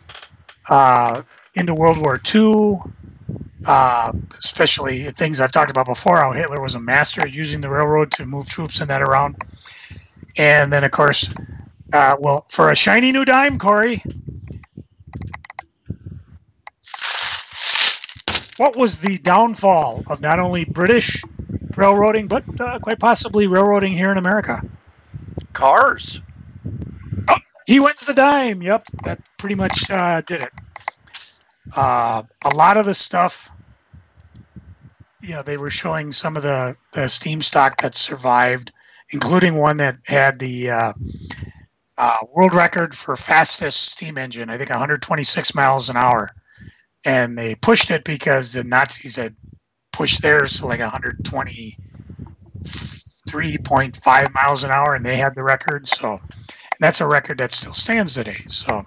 Uh, into World War Two, uh, especially things I've talked about before, how Hitler was a master at using the railroad to move troops and that around. And then, of course, uh, well, for a shiny new dime, Corey, what was the downfall of not only British railroading, but uh, quite possibly railroading here in America? Cars. Oh, he wins the dime. Yep, that pretty much uh, did it. Uh, a lot of the stuff, you know, they were showing some of the, the steam stock that survived, including one that had the uh, uh, world record for fastest steam engine, I think one hundred twenty-six miles an hour. And they pushed it because the Nazis had pushed theirs to like one hundred twenty-three point five miles an hour, and they had the record. So and that's a record that still stands today. So,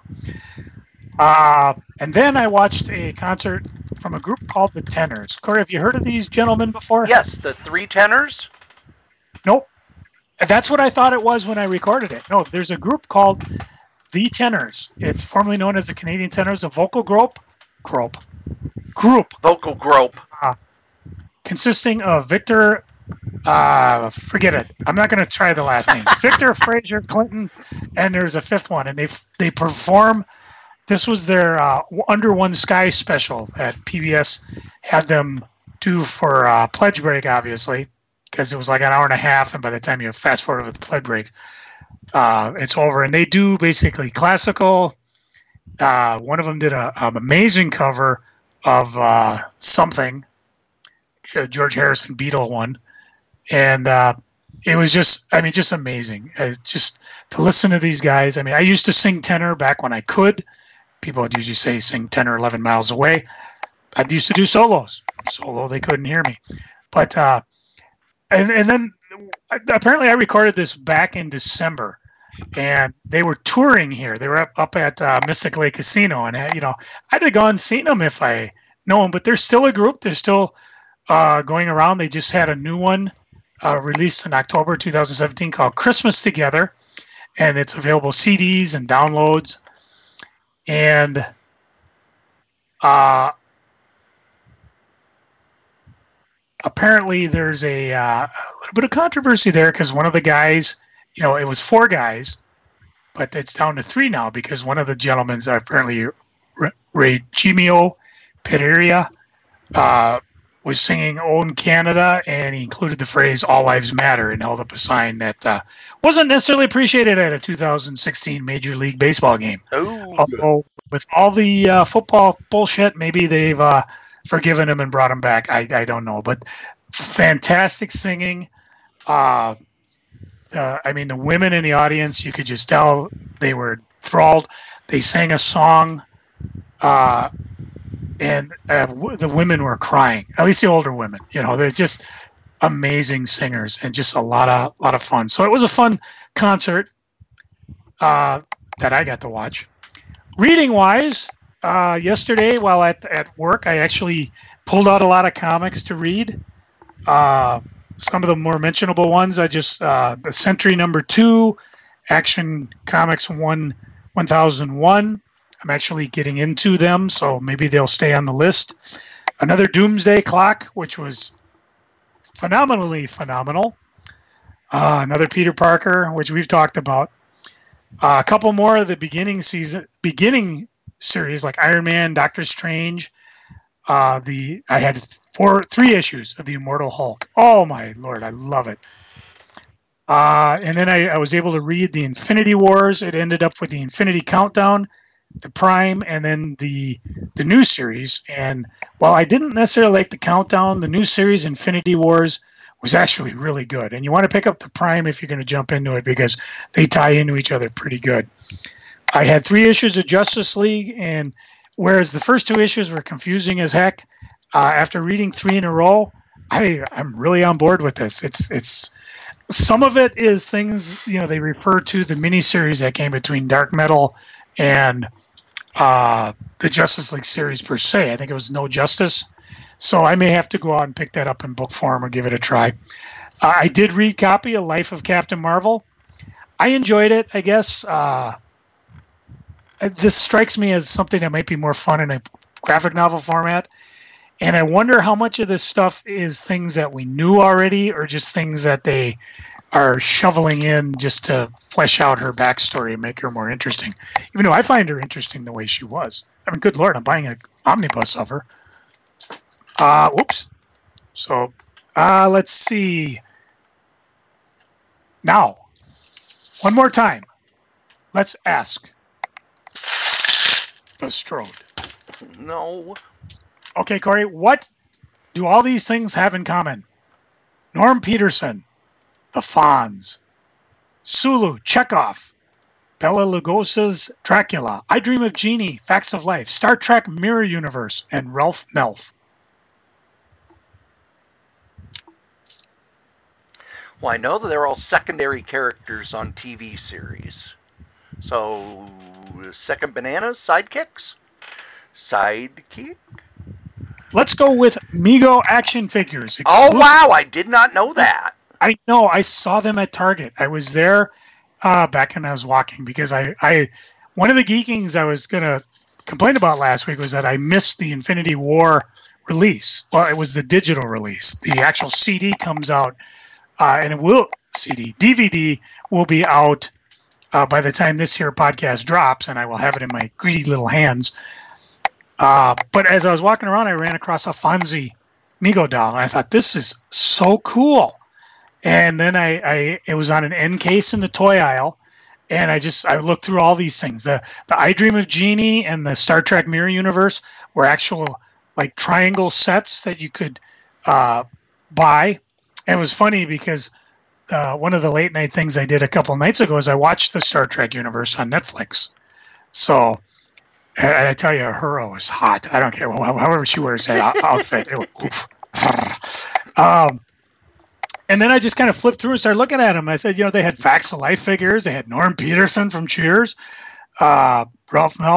uh, and then I watched a concert from a group called the Tenors. Corey, have you heard of these gentlemen before? Yes, the Three Tenors. Nope. That's what I thought it was when I recorded it. No, there's a group called the Tenors. It's formerly known as the Canadian Tenors, a vocal group. Group. Group. Vocal group. Uh, consisting of Victor, uh, forget it. I'm not going to try the last name. Victor Fraser Clinton, and there's a fifth one. And they they perform, this was their uh, Under One Sky special that P B S had them do for uh, pledge break, obviously, because it was like an hour and a half, and by the time you fast forward with the pledge break, uh, it's over. And they do basically classical. Uh, one of them did a, an amazing cover of uh, something, George Harrison Beatle one, and uh, it was just, I mean, just amazing. Uh, just to listen to these guys. I mean, I used to sing tenor back when I could. People would usually say sing tenor eleven miles away. I used to do solos. Solo, they couldn't hear me. But, uh, and, and then apparently I recorded this back in December. And they were touring here. They were up, up at uh, Mystic Lake Casino, and uh, you know, I'd have gone and seen them if I know them, but they're still a group. They're still uh, going around. They just had a new one uh, released in October twenty seventeen called Christmas Together, and it's available C Ds and downloads. And uh, apparently there's a, uh, a little bit of controversy there because one of the guys, you know, it was four guys, but it's down to three now because one of the gentlemen, apparently Ray Chimio Pereira, uh, was singing Own Canada, and he included the phrase All Lives Matter and held up a sign that uh, wasn't necessarily appreciated at a two thousand sixteen Major League Baseball game. Oh. Although, with all the uh, football bullshit, maybe they've uh, forgiven him and brought him back. I, I don't know. But fantastic singing. Uh, uh, I mean, the women in the audience, you could just tell they were enthralled. They sang a song. Uh, and uh, w- the women were crying. At least the older women, you know, they're just amazing singers and just a lot of lot of fun. So it was a fun concert uh, that I got to watch. Reading wise, uh, yesterday while at at work, I actually pulled out a lot of comics to read. Uh, some of the more mentionable ones, I just uh, the Sentry number two, Action Comics one one thousand one. I'm actually getting into them, so maybe they'll stay on the list. Another Doomsday Clock, which was phenomenally phenomenal. Uh, another Peter Parker, which we've talked about. Uh, a couple more of the beginning season, beginning series like Iron Man, Doctor Strange. Uh, the I had four, three issues of the Immortal Hulk. Oh my lord, I love it. Uh, and then I, I was able to read the Infinity Wars. It ended up with the Infinity Countdown, the Prime, and then the the new series. And while I didn't necessarily like the Countdown, the new series Infinity Wars was actually really good. And you want to pick up the Prime if you're going to jump into it because they tie into each other pretty good. I had three issues of Justice League, and whereas the first two issues were confusing as heck, uh, after reading three in a row, I I'm really on board with this. It's it's some of it is things, you know, they refer to the miniseries that came between Dark Metal and uh, the Justice League series per se. I think it was No Justice. So I may have to go out and pick that up in book form or give it a try. Uh, I did read copy of Life of Captain Marvel. I enjoyed it, I guess. Uh, this strikes me as something that might be more fun in a graphic novel format. And I wonder how much of this stuff is things that we knew already or just things that they are shoveling in just to flesh out her backstory and make her more interesting. Even though I find her interesting the way she was. I mean, good Lord, I'm buying an omnibus of her. Uh, whoops. So, uh, let's see. Now, one more time. Let's ask Bestrode. No. Okay, Corey, what do all these things have in common? Norm Peterson, the Fonz, Sulu, Chekhov, Bela Lugosi's Dracula, I Dream of Jeannie, Facts of Life, Star Trek Mirror Universe, and Ralph Melf. Well, I know that they're all secondary characters on T V series. So, second bananas, sidekicks? Sidekick? Let's go with Mego action figures. Exclusive. Oh, wow, I did not know that. I know, I saw them at Target. I was there uh, back when I was walking because I, I one of the geekings I was going to complain about last week was that I missed the Infinity War release. Well, it was the digital release. The actual C D comes out, uh, and it will, C D, D V D will be out uh, by the time this here podcast drops, and I will have it in my greedy little hands. Uh, but as I was walking around, I ran across a Fonzie Mego doll, and I thought, this is so cool. And then I, I it was on an end case in the toy aisle, and I just I looked through all these things. The the I Dream of Jeannie and the Star Trek Mirror Universe were actual like triangle sets that you could uh, buy. And it was funny because uh, one of the late night things I did a couple nights ago is I watched the Star Trek universe on Netflix. So. And I tell you, Huro is hot. I don't care. However she wears that outfit. It was, um, and then I just kind of flipped through and started looking at them. I said, you know, they had Facts of Life figures. They had Norm Peterson from Cheers, uh, Ralph Melf,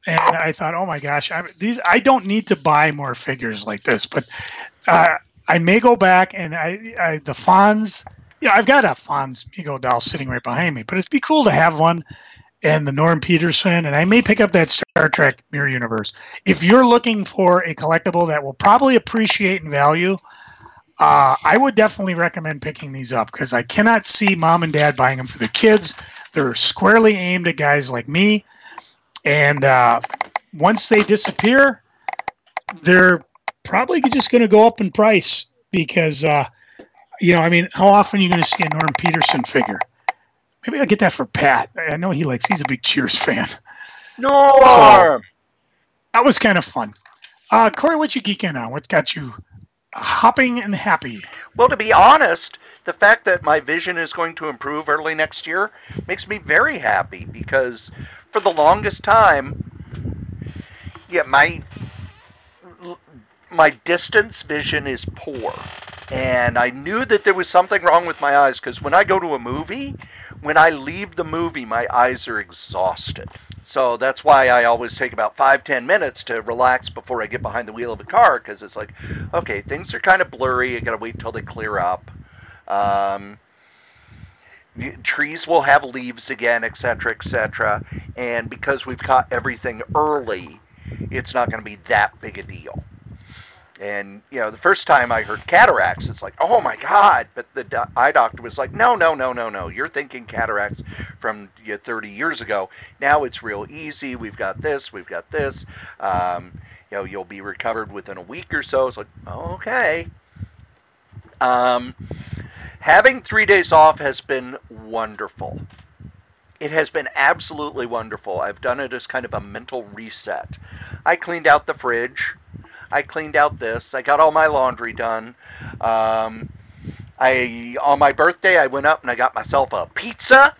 and I thought, oh my gosh, I, these I don't need to buy more figures like this, but uh, I may go back and I, I the Fonz. Yeah, I've got a Fonz Mego doll sitting right behind me, but it'd be cool to have one. And the Norm Peterson, and I may pick up that Star Trek Mirror Universe. If you're looking for a collectible that will probably appreciate in value, uh, I would definitely recommend picking these up because I cannot see mom and dad buying them for their kids. They're squarely aimed at guys like me, and uh, once they disappear, they're probably just going to go up in price because, uh, you know, I mean, how often are you going to see a Norm Peterson figure? Maybe I'll get that for Pat. I know he likes, he's a big Cheers fan. Norm! So, that was kind of fun. Uh, Corey, what you geeking on? What got you hopping and happy? Well, to be honest, the fact that my vision is going to improve early next year makes me very happy because for the longest time, yeah, my my distance vision is poor. And I knew that there was something wrong with my eyes because when I go to a movie, when I leave the movie, my eyes are exhausted. So that's why I always take about five, ten minutes to relax before I get behind the wheel of the car because it's like, okay, things are kind of blurry. I got to wait till they clear up. Um, trees will have leaves again, et cetera, et cetera. And because we've caught everything early, it's not going to be that big a deal. And, you know, the first time I heard cataracts, it's like, oh, my God. But the do- eye doctor was like, no, no, no, no, no. You're thinking cataracts from you know, thirty years ago. Now it's real easy. We've got this. We've got this. Um, you know, you'll be recovered within a week or so. It's like, oh, okay. Um, having three days off has been wonderful. It has been absolutely wonderful. I've done it as kind of a mental reset. I cleaned out the fridge. I cleaned out this. I got all my laundry done. Um, I on my birthday, I went up and I got myself a pizza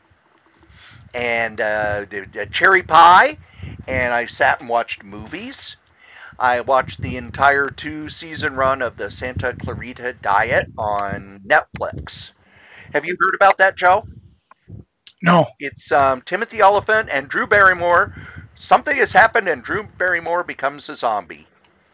and uh, a cherry pie, and I sat and watched movies. I watched the entire two-season run of the Santa Clarita Diet on Netflix. Have you heard about that, Joe? No. It's um, Timothy Olyphant and Drew Barrymore. Something has happened, and Drew Barrymore becomes a zombie.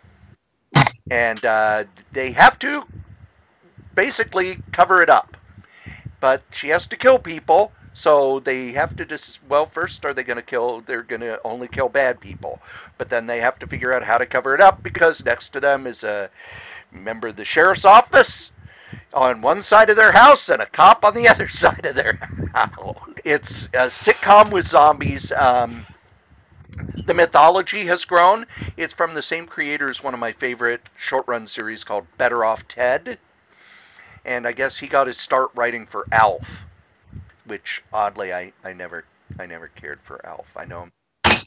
And uh, they have to basically cover it up. But she has to kill people, so they have to just, well, first are they going to kill, they're going to only kill bad people. But then they have to figure out how to cover it up because next to them is a member of the sheriff's office on one side of their house and a cop on the other side of their house. It's a sitcom with zombies. Um... The mythology has grown. It's from the same creator as one of my favorite short-run series called Better Off Ted. And I guess he got his start writing for Alf, which oddly I, I never I never cared for Alf. I know him.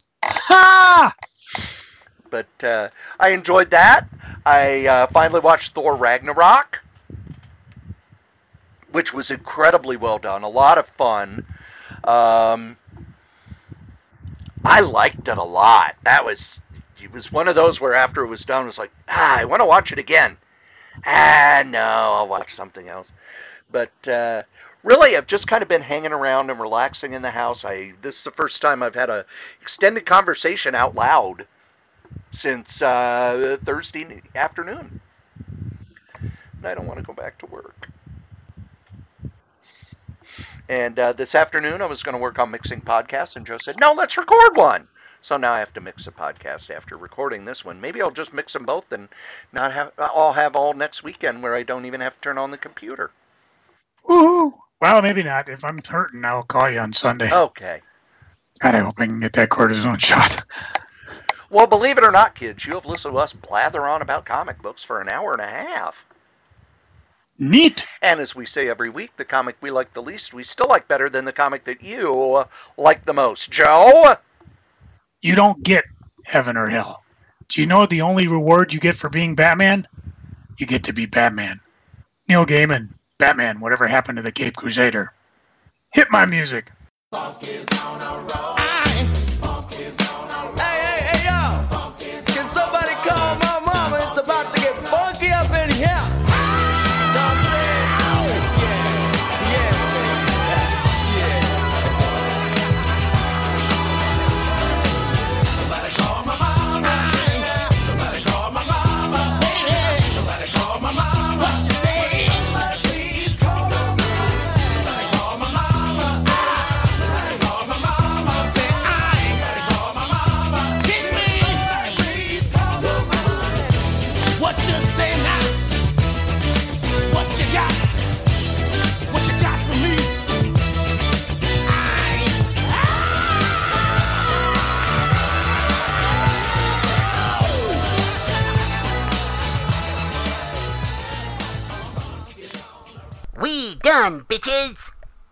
Ha! But uh, I enjoyed that. I uh, finally watched Thor Ragnarok, which was incredibly well done. A lot of fun. Um... I liked it a lot. That was, it was one of those where after it was done, it was like, ah, I want to watch it again. Ah, no, I'll watch something else. But uh, really, I've just kind of been hanging around and relaxing in the house. I This is the first time I've had a extended conversation out loud since uh, Thursday afternoon. And I don't want to go back to work. And uh, this afternoon, I was going to work on mixing podcasts, and Joe said, no, let's record one. So now I have to mix a podcast after recording this one. Maybe I'll just mix them both and not have, I'll have all next weekend where I don't even have to turn on the computer. Woohoo! Well, maybe not. If I'm hurting, I'll call you on Sunday. Okay. God, I hope I can get that cortisone shot. Well, believe it or not, kids, you have listened to us blather on about comic books for an hour and a half. Neat. And as we say every week, the comic we like the least, we still like better than the comic that you like the most. Joe? You don't get heaven or hell. Do you know the only reward you get for being Batman? You get to be Batman. Neil Gaiman, Batman, whatever happened to the Cape Crusader. Hit my music. Funk is on a roll. Funk is on a roll. Hey, hey, hey, yo. Can somebody call my mama? It's about to get funky up in here. on, bitches!